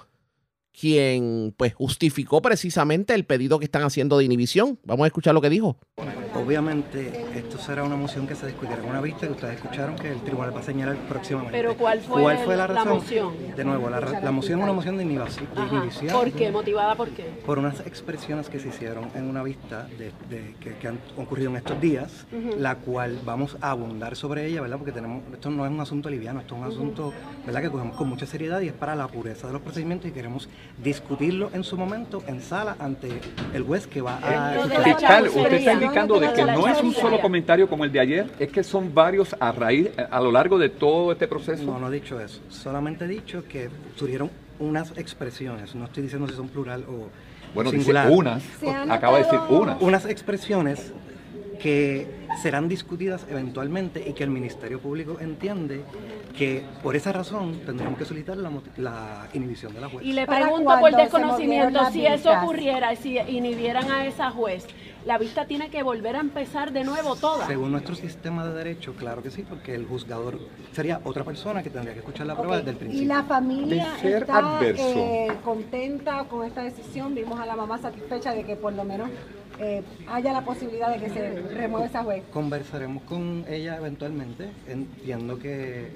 quien pues justificó precisamente el pedido que están haciendo de inhibición. Vamos a escuchar lo que dijo.
Obviamente, esto será una moción que se discutirá en una vista que ustedes escucharon que el tribunal va a señalar próximamente.
¿Pero cuál fue
la razón?
la moción?
De nuevo, la moción es una moción de inhibición.
¿Por qué? ¿Motivada por qué?
Por unas expresiones que se hicieron en una vista que han ocurrido en estos días, la cual vamos a abundar sobre ella, ¿verdad? Porque esto no es un asunto liviano, esto es un asunto, ¿verdad?, que cogemos con mucha seriedad y es para la pureza de los procedimientos y queremos discutirlo en su momento en sala ante el juez que va a...
Fiscal, usted está indicando de que no es un solo comentario como el de ayer, es que son varios a lo largo de todo este proceso.
No he dicho eso, solamente he dicho que surgieron unas expresiones, no estoy diciendo si son plural o singular.
Dice unas, acaba de decir unas.
Unas expresiones que serán discutidas eventualmente y que el Ministerio Público entiende que por esa razón tendremos que solicitar la inhibición de la juez.
Y le pregunto por desconocimiento, si eso ocurriera, si inhibieran a esa juez, ¿la vista tiene que volver a empezar de nuevo toda?
Según nuestro sistema de derecho, claro que sí, porque el juzgador sería otra persona que tendría que escuchar la prueba desde el principio.
¿Y la familia
De ser
está
adverso.
contenta con esta decisión? Vimos a la mamá satisfecha de que por lo menos haya la posibilidad de que se remueva esa juez.
Conversaremos con ella eventualmente. Entiendo que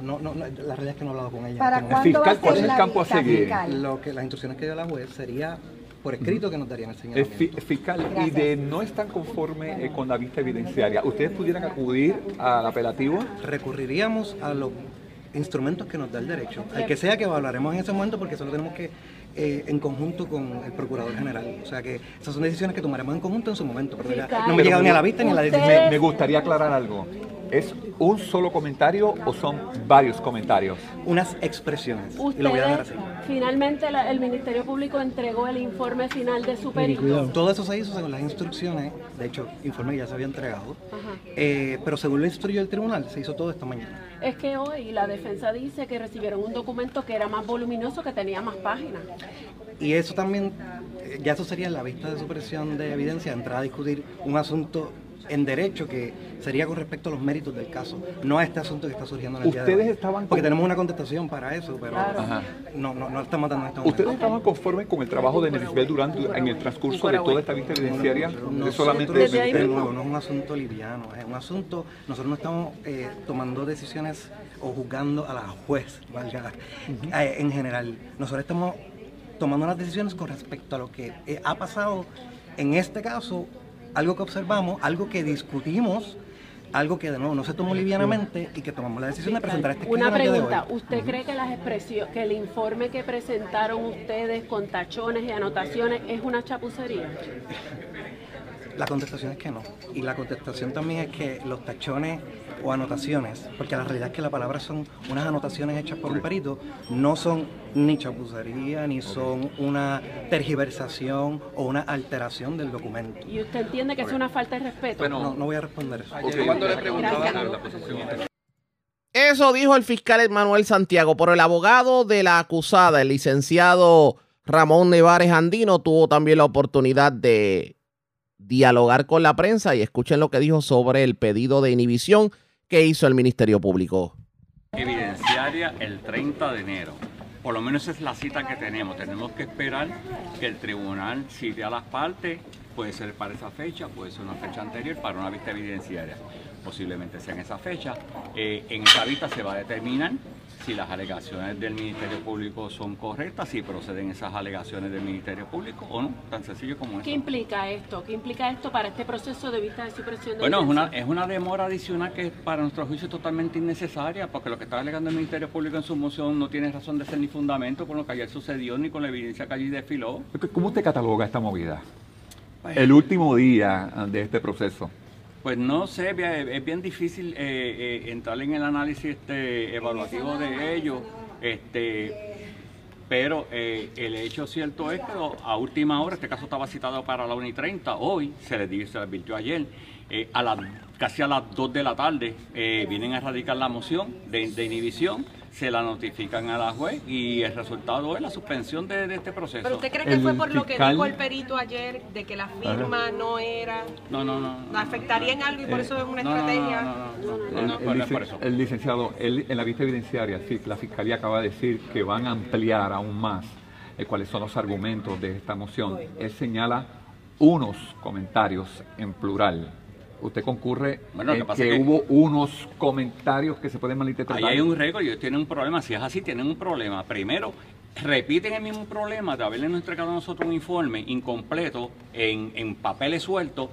la realidad es que no he hablado con ella.
¿Para cuándo va a ser
¿cuál es el campo a seguir?
Las instrucciones que dio la juez sería por escrito que nos darían el señalamiento.
Fiscal, y de no estar conforme con la vista evidenciaria, ¿ustedes pudieran acudir al apelativo?
Recurriríamos a los instrumentos que nos da el derecho, al que sea que evaluaremos en ese momento, porque eso lo tenemos que en conjunto con el Procurador General. O sea que esas son decisiones que tomaremos en conjunto en su momento, pero ya no me he llegado ni a la vista ni a la decisión.
Me gustaría aclarar algo. ¿Es un solo comentario o son varios comentarios?
Unas expresiones. Y lo voy a dejar así.
Finalmente el Ministerio Público entregó el informe final de su perito.
Todo eso se hizo según las instrucciones, de hecho, informe que ya se había entregado, pero según lo instruyó el tribunal, se hizo todo esta mañana.
Es que hoy la defensa dice que recibieron un documento que era más voluminoso, que tenía más páginas.
Y eso también, ya eso sería la vista de supresión de evidencia, entrar a discutir un asunto en derecho que sería con respecto a los méritos del caso, no a este asunto que está surgiendo en el día de hoy. Porque tenemos una contestación para eso, pero no estamos dando este momento.
¿Ustedes estaban conformes con el trabajo de Nerisbel Durán en el transcurso de toda esta vista evidenciaria?
De nuevo, no es un asunto liviano, es un asunto, nosotros no estamos tomando decisiones o juzgando a la juez, en general. Nosotros estamos tomando unas decisiones con respecto a lo que ha pasado en este caso, algo que observamos, algo que discutimos, algo que de nuevo no se tomó livianamente y que tomamos la decisión de presentar este escrito.
Una pregunta, ¿usted cree que las expresiones, que el informe que presentaron ustedes con tachones y anotaciones es una chapucería?
La contestación es que no. Y la contestación también es que los tachones o anotaciones, porque la realidad es que la palabra son unas anotaciones hechas por un perito, no son ni chapucería, ni son una tergiversación o una alteración del documento.
¿Y usted entiende que es una falta de respeto?
Bueno, no voy a responder eso.
¿Cuándo le preguntaban la posición?
Eso dijo el fiscal Emmanuel Santiago, pero el abogado de la acusada, el licenciado Ramón Nevares Andino, tuvo también la oportunidad de dialogar con la prensa y escuchen lo que dijo sobre el pedido de inhibición que hizo el Ministerio Público.
Evidenciaria el 30 de enero. Por lo menos esa es la cita que tenemos. Tenemos que esperar que el tribunal cite a las partes. Puede ser para esa fecha, puede ser una fecha anterior para una vista evidenciaria. Posiblemente sea en esa fecha. En esa vista se va a determinar si las alegaciones del Ministerio Público son correctas, si proceden esas alegaciones del Ministerio Público o no, tan sencillo como eso.
¿Qué implica esto? ¿Qué implica esto para este proceso de vista de supresión de
Bueno,
evidencia?
es una demora adicional que para nuestro juicio es totalmente innecesaria, porque lo que está alegando el Ministerio Público en su moción no tiene razón de ser ni fundamento con lo que ayer sucedió ni con la evidencia que allí desfiló.
¿Cómo usted cataloga esta movida? El último día de este proceso.
Pues no sé, es bien difícil entrar en el análisis evaluativo de ello, pero el hecho cierto es que a última hora, este caso estaba citado para la 1:30, hoy se les advirtió ayer, casi a las 2 de la tarde vienen a radicar la moción de inhibición, se la notifican a la juez y el resultado es la suspensión de este proceso.
¿Pero usted cree que fue por lo que dijo el perito ayer, de que la firma no era...
No.
¿Afectaría en algo y por eso es una estrategia?
No,
el licenciado, en la vista evidenciaria, la Fiscalía acaba de decir que van a ampliar aún más cuáles son los argumentos de esta moción. Él señala unos comentarios en plural. usted concurre
Bueno, lo que pasa
que
es que
hubo unos comentarios que se pueden malinterpretar.
Ahí hay un récord y ellos tienen un problema. Si es así, tienen un problema. Primero, repiten el mismo problema de haberles entregado a nosotros un informe incompleto en papeles sueltos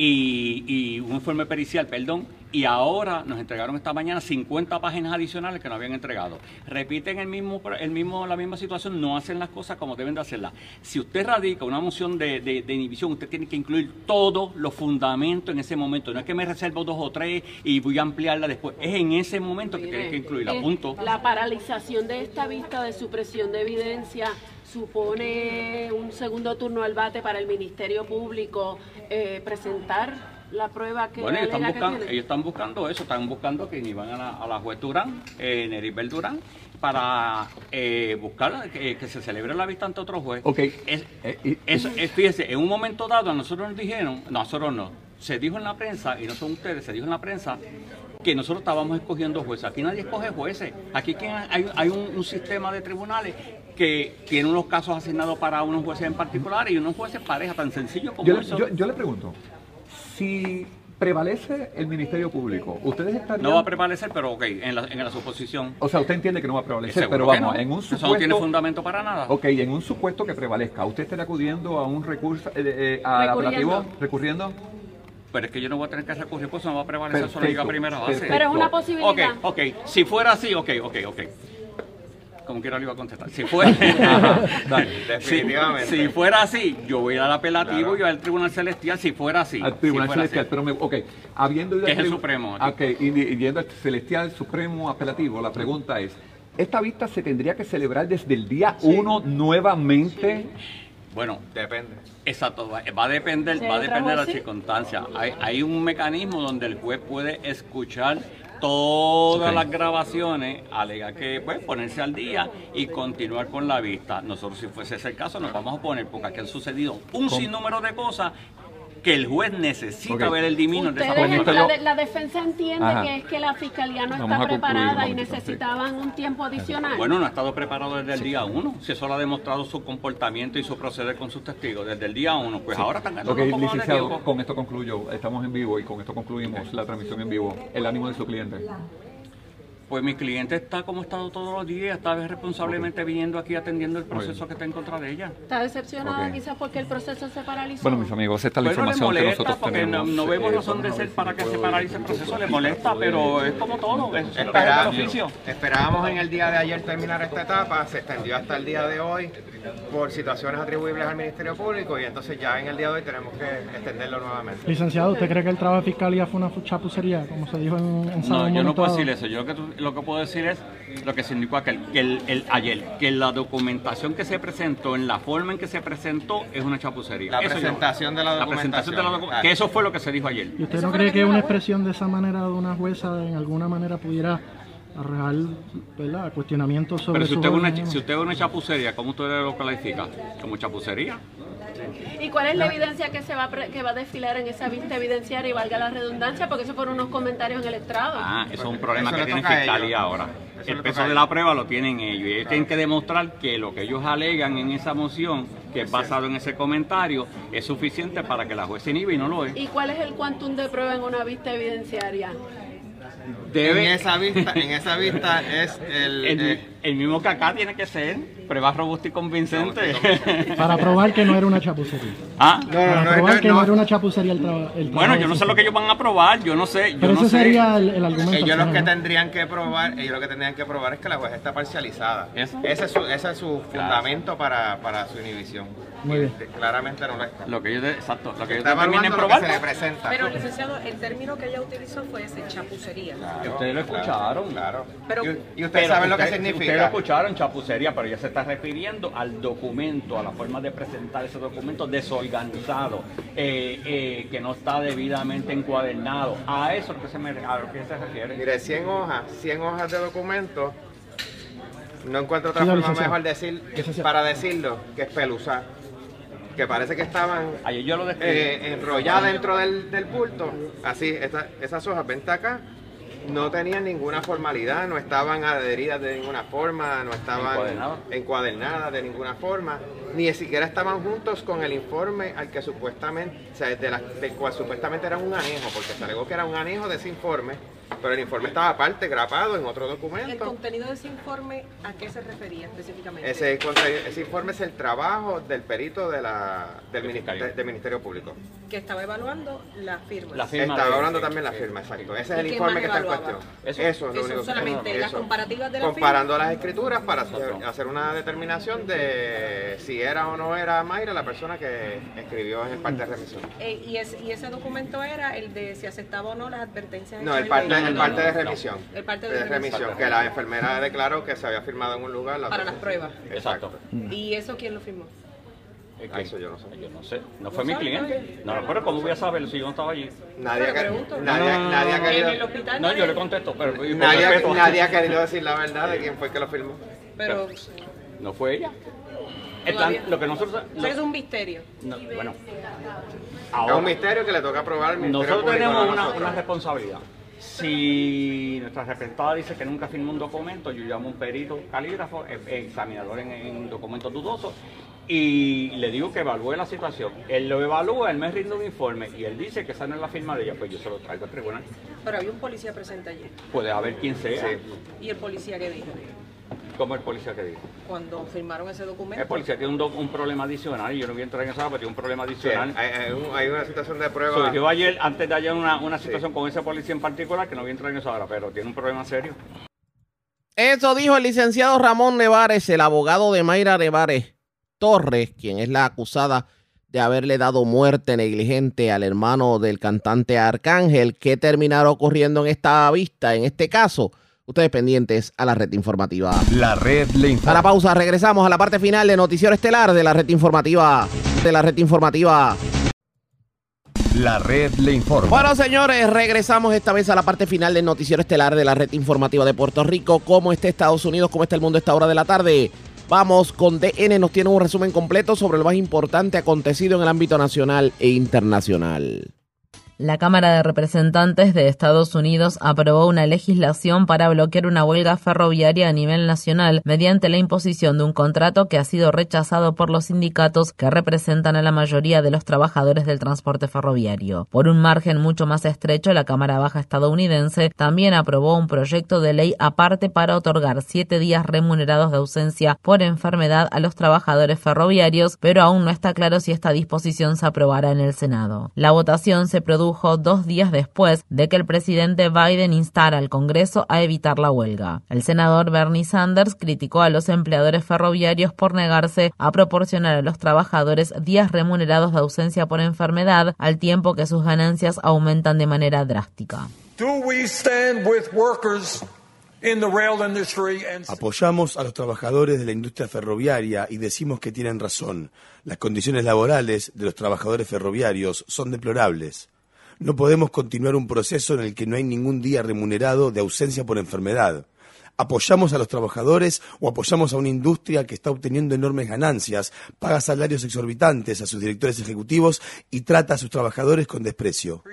y un informe pericial, perdón, y ahora nos entregaron esta mañana 50 páginas adicionales que nos habían entregado. Repiten la misma situación, no hacen las cosas como deben de hacerlas. Si usted radica una moción de inhibición, usted tiene que incluir todos los fundamentos en ese momento. No es que me reservo 2 o 3 y voy a ampliarla después. Es en ese momento que tiene que incluirla, punto.
La paralización de esta vista de supresión de evidencia supone un segundo turno al bate para el Ministerio Público presentar la prueba que
bueno, ellos
tiene.
están buscando eso, están buscando que inhiban a la juez Durán, Neribel Durán, para buscar que se celebre la vista ante otro juez.
Okay.
Fíjese, en un momento dado a nosotros nos dijeron, nosotros no, se dijo en la prensa, y no son ustedes, se dijo en la prensa, que nosotros estábamos escogiendo jueces. Aquí nadie escoge jueces. Aquí hay un sistema de tribunales que tiene unos casos asignados para unos jueces en particular y unos jueces pareja, tan sencillo como eso.
Yo le pregunto, si prevalece el Ministerio Público, ¿ustedes estarían...?
No va a prevalecer, pero ok, en la suposición.
O sea, usted entiende que no va a prevalecer,
Seguro
pero vamos,
no.
En un supuesto...
Eso no tiene fundamento para nada.
Ok, en un supuesto que prevalezca, ¿usted estaría acudiendo a un recurso, al apelativo, recurriendo?
Pero es que yo no voy a tener que recurrir, pues no va a prevalecer solo diga primera base.
Perfecto.
Pero es una posibilidad.
Ok, si fuera así, ok. Como quiera le iba a contestar. Si fuera,
definitivamente.
Si fuera así, yo voy a ir al apelativo y al Tribunal Celestial, si fuera así.
Al Tribunal Celestial, pero habiendo ido
que es el Supremo.
y yendo al Celestial, Supremo, apelativo, la pregunta es, ¿esta vista se tendría que celebrar desde el día 1 nuevamente?
Bueno,
depende.
Exacto, va a depender de las circunstancias. Hay un mecanismo donde el juez puede escuchar todas las grabaciones, alega que ponerse al día y continuar con la vista. Nosotros, si fuese ese el caso, nos vamos a poner, porque aquí han sucedido un sinnúmero de cosas que el juez necesita ver el dimino de esa forma.
La defensa entiende que es que la fiscalía no está preparada y necesitaban un tiempo adicional.
Bueno, no ha estado preparado desde el día 1. Si eso lo ha demostrado su comportamiento y su proceder con sus testigos desde el día 1, pues ahora están ganando un poco más de
licenciado,
tiempo.
con esto concluyo. Estamos en vivo y con esto concluimos la transmisión en vivo. El ánimo de su cliente.
Pues mi cliente está como ha estado todos los días, está responsablemente viniendo aquí atendiendo el proceso que está en contra de ella.
¿Está decepcionada quizás porque el proceso se paralizó?
Bueno, mis amigos, esta es la información que nosotros tenemos.
No vemos razón de ser para que se paralice el proceso, le molesta, pero es como todo, es el oficio.
Esperábamos en el día de ayer terminar esta etapa, se extendió hasta el día de hoy por situaciones atribuibles al Ministerio Público y entonces ya en el día de hoy tenemos que extenderlo nuevamente.
Licenciado, ¿usted cree que el trabajo de fiscalía fue una chapucería, como se dijo en
No, yo no puedo decir eso. Yo lo que puedo decir es lo que significó ayer, que la documentación que se presentó, en la forma en que se presentó, es una chapucería.
La presentación de la documentación.
Que eso fue lo que se dijo ayer.
¿Y usted no cree que una expresión de esa manera de una jueza en alguna manera pudiera arrojar, ¿verdad?, cuestionamientos sobre
Pero si usted ve una chapucería, ¿cómo usted lo califica? ¿Como chapucería?
¿Y cuál es la evidencia que va a desfilar en esa vista evidenciaria y valga la redundancia? Porque eso fueron unos comentarios en el estrado.
Eso es un problema que tiene Fiscalía ahora. El peso de la prueba lo tienen ellos y ellos tienen que demostrar que lo que ellos alegan en esa moción, que es basado en ese comentario, es suficiente para que la juez se inhiba y no lo es.
¿Y cuál es el quantum de prueba en una vista evidenciaria?
En esa vista es
el mismo que acá tiene que ser, prueba robusta y convincente.
Para probar que no era una chapucería. Para probar que no era una chapucería el trabajo.
Bueno, yo no sé lo que ellos van a probar, yo no sé.
Pero ese sería el argumento.
Ellos lo que tendrían que probar es que la jueza está parcializada. Ese es su fundamento para su inhibición.
Muy bien.
Claramente no lo está.
Lo que ellos
está evaluando lo que se le presenta.
Pero, licenciado, el término que ella utilizó fue ese, chapucería.
Claro, ustedes lo escucharon.
Claro.
Pero,
y ustedes saben lo que significa.
Ustedes lo escucharon, chapucería, pero ella se está refiriendo al documento, a la forma de presentar ese documento desorganizado, que no está debidamente encuadernado. A eso es a lo que se refiere.
Mire, 100 hojas de documento. No encuentro otra forma mejor para decirlo que espeluzar. Que parece que estaban enrolladas dentro del bulto. Así, esas hojas, vente acá, no tenían ninguna formalidad, no estaban adheridas de ninguna forma, no estaban encuadernadas de ninguna forma. ni siquiera estaban juntos con el informe al que supuestamente, o sea, del cual supuestamente era un anejo, porque se alegó que era un anejo de ese informe, pero el informe estaba aparte, grapado en otro documento.
¿El contenido de ese informe a qué se refería específicamente?
Ese informe es el trabajo del perito del Ministerio Público.
Que estaba evaluando la firma.
Estaba evaluando también la firma, exacto. Ese es el informe que está en cuestión. Eso es lo único.
Solamente las comparativas de la
comparando las escrituras para hacer una determinación de si era o no era Mayra la persona que escribió en el parte de remisión.
¿Y ese documento era el de si aceptaba o no las advertencias?
No, el parte de remisión.
El parte de remisión.
Que la enfermera declaró que se había firmado en un lugar.
Para las pruebas.
Exacto.
¿Y eso quién lo firmó?
Eso yo no sé.
Yo no sé. No fue mi cliente. No, pero ¿cómo voy a saber si yo no estaba allí?
Nadie ha querido.
No, yo le contesto, pero
nadie ha querido decir la verdad de quién fue el que lo firmó.
Pero
no fue ella. Lo que nosotros.
Es un misterio.
Bueno.
Es un misterio que le toca probar al Ministerio
Nosotros
Público
tenemos una responsabilidad. Si nuestra representada dice que nunca firmó un documento, yo llamo a un perito calígrafo, examinador en documentos dudosos, y le digo que evalúe la situación. Él lo evalúa, él me rinde un informe y él dice que esa no es la firma de ella, pues yo se lo traigo al tribunal.
Pero había un policía presente allí.
Puede haber quien sea.
Sí.
¿Y el policía qué dijo?
¿Cómo el policía que dijo?
Cuando firmaron ese documento.
El policía tiene un problema adicional, y yo no voy a entrar en eso, pero tiene un problema adicional.
Sí, hay una situación de prueba.
Surgió antes de ayer una situación con ese policía en particular, que no voy a entrar en eso ahora, pero tiene un problema serio.
Eso dijo el licenciado Ramón Nevares, el abogado de Mayra Nevares Torres, quien es la acusada de haberle dado muerte negligente al hermano del cantante Arcángel. ¿Qué terminará ocurriendo en esta vista, en este caso? Ustedes pendientes a la red informativa.
La red le informa.
A la pausa, regresamos a la parte final de Noticiero Estelar de la red informativa.
La red le informa.
Bueno, señores, regresamos esta vez a la parte final del Noticiero Estelar de la red informativa de Puerto Rico. ¿Cómo está Estados Unidos? ¿Cómo está el mundo a esta hora de la tarde? Vamos con DN, nos tiene un resumen completo sobre lo más importante acontecido en el ámbito nacional e internacional.
La Cámara de Representantes de Estados Unidos aprobó una legislación para bloquear una huelga ferroviaria a nivel nacional mediante la imposición de un contrato que ha sido rechazado por los sindicatos que representan a la mayoría de los trabajadores del transporte ferroviario. Por un margen mucho más estrecho, la Cámara Baja estadounidense también aprobó un proyecto de ley aparte para otorgar 7 días remunerados de ausencia por enfermedad a los trabajadores ferroviarios, pero aún no está claro si esta disposición se aprobará en el Senado. La votación se produjo 2 días después de que el presidente Biden instara al Congreso a evitar la huelga. El senador Bernie Sanders criticó a los empleadores ferroviarios por negarse a proporcionar a los trabajadores días remunerados de ausencia por enfermedad, al tiempo que sus ganancias aumentan de manera drástica.
Apoyamos a los trabajadores de la industria ferroviaria y decimos que tienen razón. Las condiciones laborales de los trabajadores ferroviarios son deplorables. No podemos continuar un proceso en el que no hay ningún día remunerado de ausencia por enfermedad. ¿Apoyamos a los trabajadores o apoyamos a una industria que está obteniendo enormes ganancias, paga salarios exorbitantes a sus directores ejecutivos y trata a sus trabajadores con desprecio?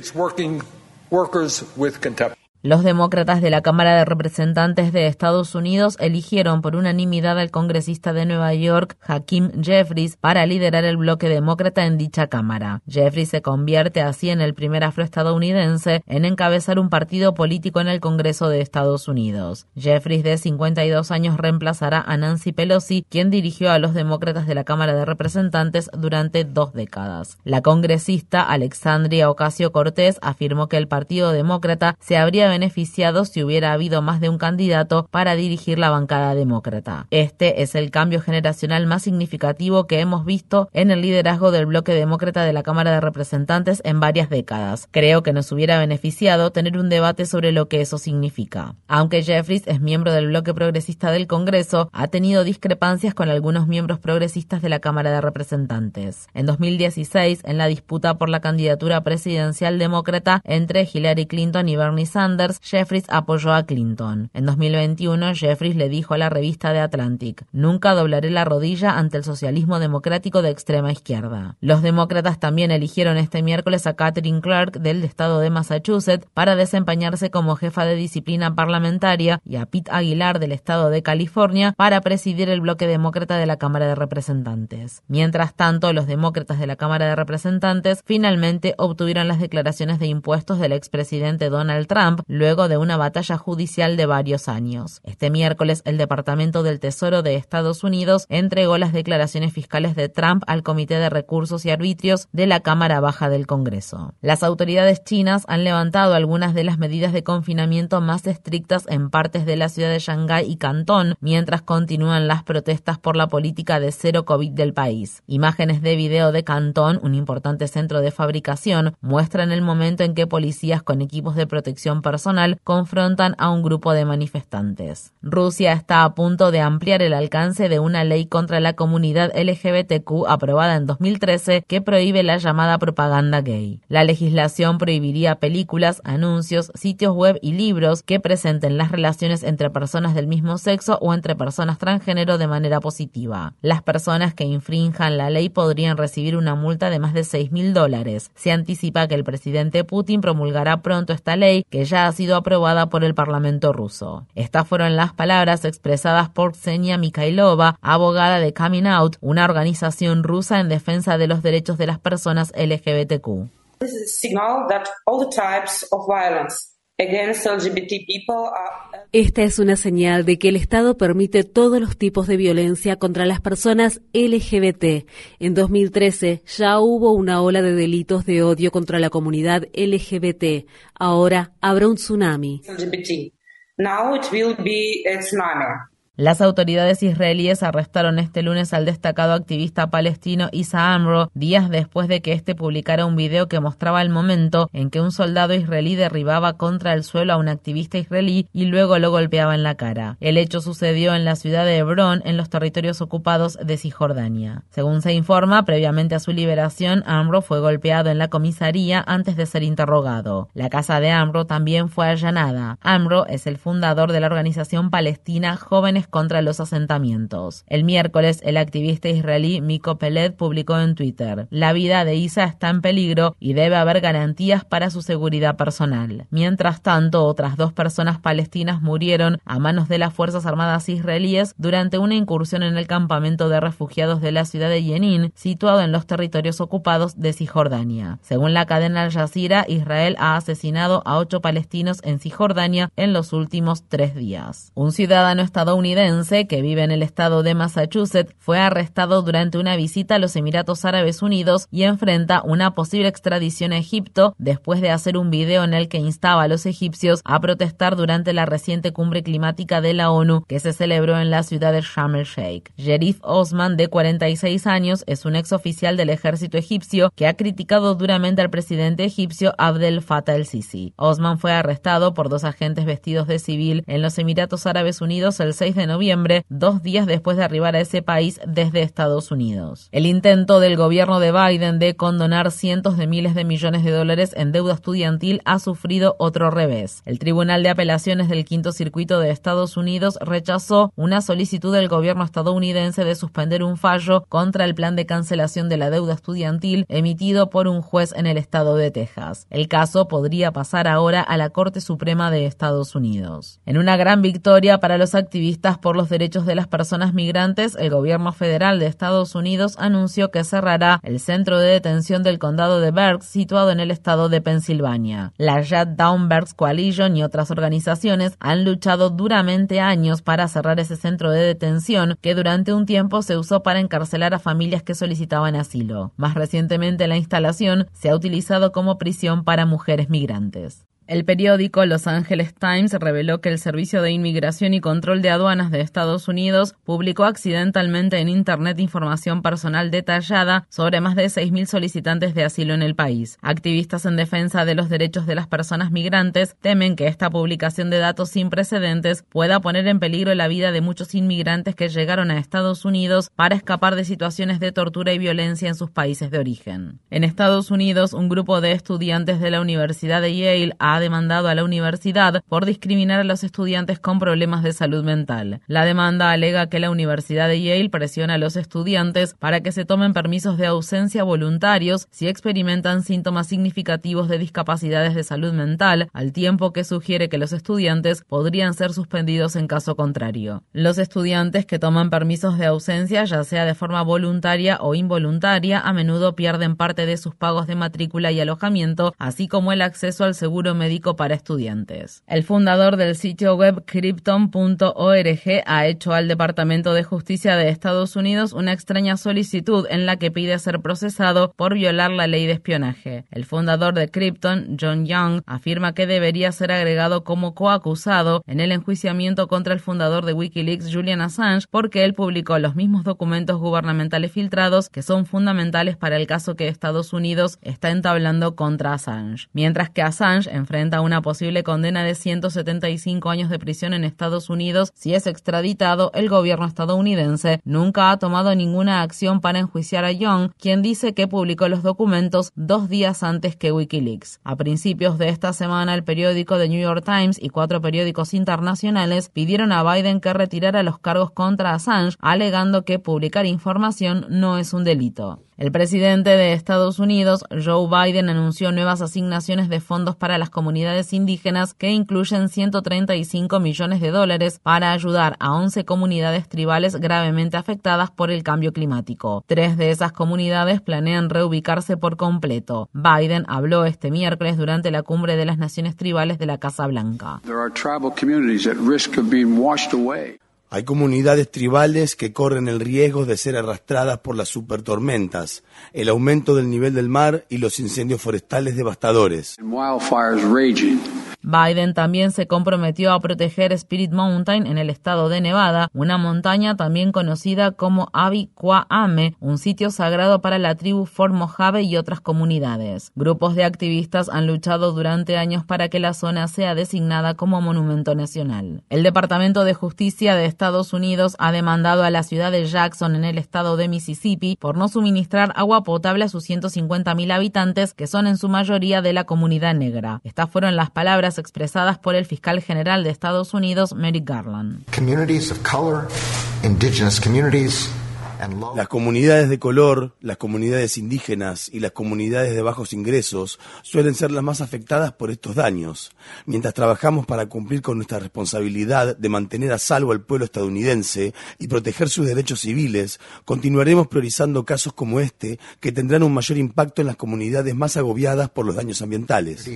Los demócratas de la Cámara de Representantes de Estados Unidos eligieron por unanimidad al congresista de Nueva York, Hakeem Jeffries, para liderar el bloque demócrata en dicha Cámara. Jeffries se convierte así en el primer afroestadounidense en encabezar un partido político en el Congreso de Estados Unidos. Jeffries, de 52 años, reemplazará a Nancy Pelosi, quien dirigió a los demócratas de la Cámara de Representantes durante 2 décadas. La congresista Alexandria Ocasio-Cortez afirmó que el Partido Demócrata se habría beneficiado si hubiera habido más de un candidato para dirigir la bancada demócrata. Este es el cambio generacional más significativo que hemos visto en el liderazgo del bloque demócrata de la Cámara de Representantes en varias décadas. Creo que nos hubiera beneficiado tener un debate sobre lo que eso significa. Aunque Jeffries es miembro del bloque progresista del Congreso, ha tenido discrepancias con algunos miembros progresistas de la Cámara de Representantes. En 2016, en la disputa por la candidatura presidencial demócrata entre Hillary Clinton y Bernie Sanders, Sanders, Jeffries apoyó a Clinton. En 2021, Jeffries le dijo a la revista The Atlantic: "Nunca doblaré la rodilla ante el socialismo democrático de extrema izquierda". Los demócratas también eligieron este miércoles a Katherine Clark del estado de Massachusetts para desempeñarse como jefa de disciplina parlamentaria y a Pete Aguilar del estado de California para presidir el bloque demócrata de la Cámara de Representantes. Mientras tanto, los demócratas de la Cámara de Representantes finalmente obtuvieron las declaraciones de impuestos del expresidente Donald Trump luego de una batalla judicial de varios años. Este miércoles, el Departamento del Tesoro de Estados Unidos entregó las declaraciones fiscales de Trump al Comité de Recursos y Arbitrios de la Cámara Baja del Congreso. Las autoridades chinas han levantado algunas de las medidas de confinamiento más estrictas en partes de la ciudad de Shanghái y Cantón, mientras continúan las protestas por la política de cero COVID del país. Imágenes de video de Cantón, un importante centro de fabricación, muestran el momento en que policías con equipos de protección personal confrontan a un grupo de manifestantes. Rusia está a punto de ampliar el alcance de una ley contra la comunidad LGBTQ aprobada en 2013 que prohíbe la llamada propaganda gay. La legislación prohibiría películas, anuncios, sitios web y libros que presenten las relaciones entre personas del mismo sexo o entre personas transgénero de manera positiva. Las personas que infrinjan la ley podrían recibir una multa de más de $6.000. Se anticipa que el presidente Putin promulgará pronto esta ley, que ya ha sido aprobada por el Parlamento ruso. Estas fueron las palabras expresadas por Ksenia Mikhailova, abogada de Coming Out, una organización rusa en defensa de los derechos de las personas LGBTQ.
This is a signal that all the types of violence against LGBT people are...
Esta es una señal de que el Estado permite todos los tipos de violencia contra las personas LGBT. En 2013 ya hubo una ola de delitos de odio contra la comunidad LGBT. Ahora habrá un tsunami.
LGBT. Now it will be a tsunami.
Las autoridades israelíes arrestaron este lunes al destacado activista palestino Issa Amro, días después de que este publicara un video que mostraba el momento en que un soldado israelí derribaba contra el suelo a un activista israelí y luego lo golpeaba en la cara. El hecho sucedió en la ciudad de Hebrón, en los territorios ocupados de Cisjordania. Según se informa, previamente a su liberación, Amro fue golpeado en la comisaría antes de ser interrogado. La casa de Amro también fue allanada. Amro es el fundador de la organización palestina Jóvenes contra los Asentamientos. El miércoles, el activista israelí Miko Peled publicó en Twitter: "La vida de Issa está en peligro y debe haber garantías para su seguridad personal". Mientras tanto, otras 2 personas palestinas murieron a manos de las Fuerzas Armadas israelíes durante una incursión en el campamento de refugiados de la ciudad de Jenin, situado en los territorios ocupados de Cisjordania. Según la cadena Al Jazeera, Israel ha asesinado a 8 palestinos en Cisjordania en los últimos 3 días. Un ciudadano estadounidense que vive en el estado de Massachusetts fue arrestado durante una visita a los Emiratos Árabes Unidos y enfrenta una posible extradición a Egipto después de hacer un video en el que instaba a los egipcios a protestar durante la reciente cumbre climática de la ONU que se celebró en la ciudad de Sharm el Sheikh. Sherif Osman, de 46 años, es un exoficial del ejército egipcio que ha criticado duramente al presidente egipcio Abdel Fattah el-Sisi. Osman fue arrestado por 2 agentes vestidos de civil en los Emiratos Árabes Unidos el 6 de noviembre, 2 días después de arribar a ese país desde Estados Unidos. El intento del gobierno de Biden de condonar cientos de miles de millones de dólares en deuda estudiantil ha sufrido otro revés. El Tribunal de Apelaciones del Quinto Circuito de Estados Unidos rechazó una solicitud del gobierno estadounidense de suspender un fallo contra el plan de cancelación de la deuda estudiantil emitido por un juez en el estado de Texas. El caso podría pasar ahora a la Corte Suprema de Estados Unidos. En una gran victoria para los activistas por los derechos de las personas migrantes, el gobierno federal de Estados Unidos anunció que cerrará el centro de detención del condado de Berks, situado en el estado de Pensilvania. La Shutdown Berks Coalition y otras organizaciones han luchado duramente años para cerrar ese centro de detención que durante un tiempo se usó para encarcelar a familias que solicitaban asilo. Más recientemente, la instalación se ha utilizado como prisión para mujeres migrantes. El periódico Los Angeles Times reveló que el Servicio de Inmigración y Control de Aduanas de Estados Unidos publicó accidentalmente en Internet información personal detallada sobre más de 6.000 solicitantes de asilo en el país. Activistas en defensa de los derechos de las personas migrantes temen que esta publicación de datos sin precedentes pueda poner en peligro la vida de muchos inmigrantes que llegaron a Estados Unidos para escapar de situaciones de tortura y violencia en sus países de origen. En Estados Unidos, un grupo de estudiantes de la Universidad de Yale ha ha demandado a la universidad por discriminar a los estudiantes con problemas de salud mental. La demanda alega que la Universidad de Yale presiona a los estudiantes para que se tomen permisos de ausencia voluntarios si experimentan síntomas significativos de discapacidades de salud mental, al tiempo que sugiere que los estudiantes podrían ser suspendidos en caso contrario. Los estudiantes que toman permisos de ausencia, ya sea de forma voluntaria o involuntaria, a menudo pierden parte de sus pagos de matrícula y alojamiento, así como el acceso al seguro médico para estudiantes. El fundador del sitio web Krypton.org ha hecho al Departamento de Justicia de Estados Unidos una extraña solicitud en la que pide ser procesado por violar la ley de espionaje. El fundador de Krypton, John Young, afirma que debería ser agregado como coacusado en el enjuiciamiento contra el fundador de Wikileaks, Julian Assange, porque él publicó los mismos documentos gubernamentales filtrados que son fundamentales para el caso que Estados Unidos está entablando contra Assange. Mientras que Assange enfrenta una posible condena de 175 años de prisión en Estados Unidos si es extraditado, el gobierno estadounidense nunca ha tomado ninguna acción para enjuiciar a Young, quien dice que publicó los documentos 2 días antes que Wikileaks. A principios de esta semana, el periódico The New York Times y 4 periódicos internacionales pidieron a Biden que retirara los cargos contra Assange, alegando que publicar información no es un delito. El presidente de Estados Unidos, Joe Biden, anunció nuevas asignaciones de fondos para las comunidades indígenas que incluyen $135 millones para ayudar a 11 comunidades tribales gravemente afectadas por el cambio climático. 3 de esas comunidades planean reubicarse por completo. Biden habló este miércoles durante la cumbre de las naciones tribales de la Casa Blanca.
Hay comunidades tribales que corren el riesgo de ser arrastradas por las supertormentas, el aumento del nivel del mar y los incendios forestales devastadores.
Biden también se comprometió a proteger Spirit Mountain en el estado de Nevada, una montaña también conocida como Abiquame, un sitio sagrado para la tribu Fort Mojave y otras comunidades. Grupos de activistas han luchado durante años para que la zona sea designada como monumento nacional. El Departamento de Justicia de Estados Unidos ha demandado a la ciudad de Jackson en el estado de Mississippi por no suministrar agua potable a sus 150.000 habitantes, que son en su mayoría de la comunidad negra. Estas fueron las palabras expresadas por el fiscal general de Estados Unidos, Merrick Garland.
Las comunidades de color, las comunidades indígenas y las comunidades de bajos ingresos suelen ser las más afectadas por estos daños. Mientras trabajamos para cumplir con nuestra responsabilidad de mantener a salvo al pueblo estadounidense y proteger sus derechos civiles, continuaremos priorizando casos como este que tendrán un mayor impacto en las comunidades más agobiadas por los daños ambientales.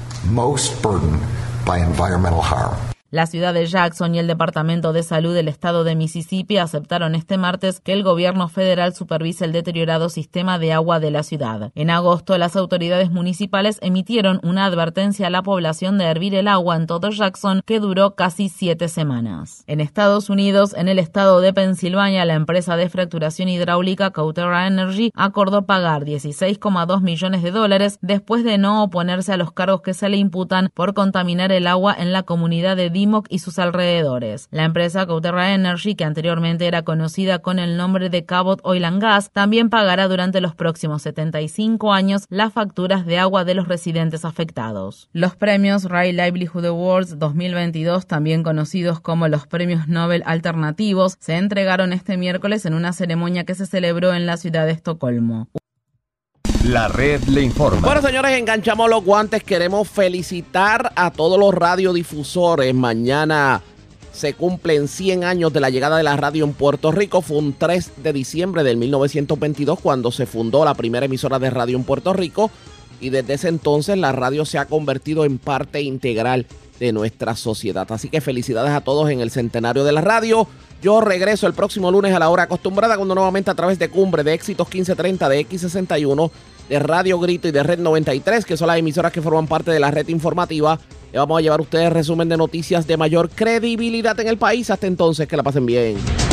La ciudad de Jackson y el Departamento de Salud del estado de Mississippi aceptaron este martes que el gobierno federal supervise el deteriorado sistema de agua de la ciudad. En agosto, las autoridades municipales emitieron una advertencia a la población de hervir el agua en todo Jackson que duró casi 7 semanas. En Estados Unidos, en el estado de Pensilvania, la empresa de fracturación hidráulica Coterra Energy acordó pagar $16,2 millones después de no oponerse a los cargos que se le imputan por contaminar el agua en la comunidad de Dimock y sus alrededores. La empresa Coterra Energy, que anteriormente era conocida con el nombre de Cabot Oil and Gas, también pagará durante los próximos 75 años las facturas de agua de los residentes afectados. Los premios Right Livelihood Awards 2022, también conocidos como los premios Nobel alternativos, se entregaron este miércoles en una ceremonia que se celebró en la ciudad de Estocolmo.
La red le informa. Bueno, señores, enganchamos los guantes. Queremos felicitar a todos los radiodifusores. Mañana se cumplen 100 años de la llegada de la radio en Puerto Rico. Fue un 3 de diciembre del 1922 cuando se fundó la primera emisora de radio en Puerto Rico. Y desde ese entonces la radio se ha convertido en parte integral de nuestra sociedad. Así que felicidades a todos en el centenario de la radio. Yo regreso el próximo lunes a la hora acostumbrada, cuando nuevamente a través de Cumbre, de Éxitos 1530, de X61, de Radio Grito y de Red 93, que son las emisoras que forman parte de la red informativa, le vamos a llevar a ustedes resumen de noticias de mayor credibilidad en el país. Hasta entonces, que la pasen bien.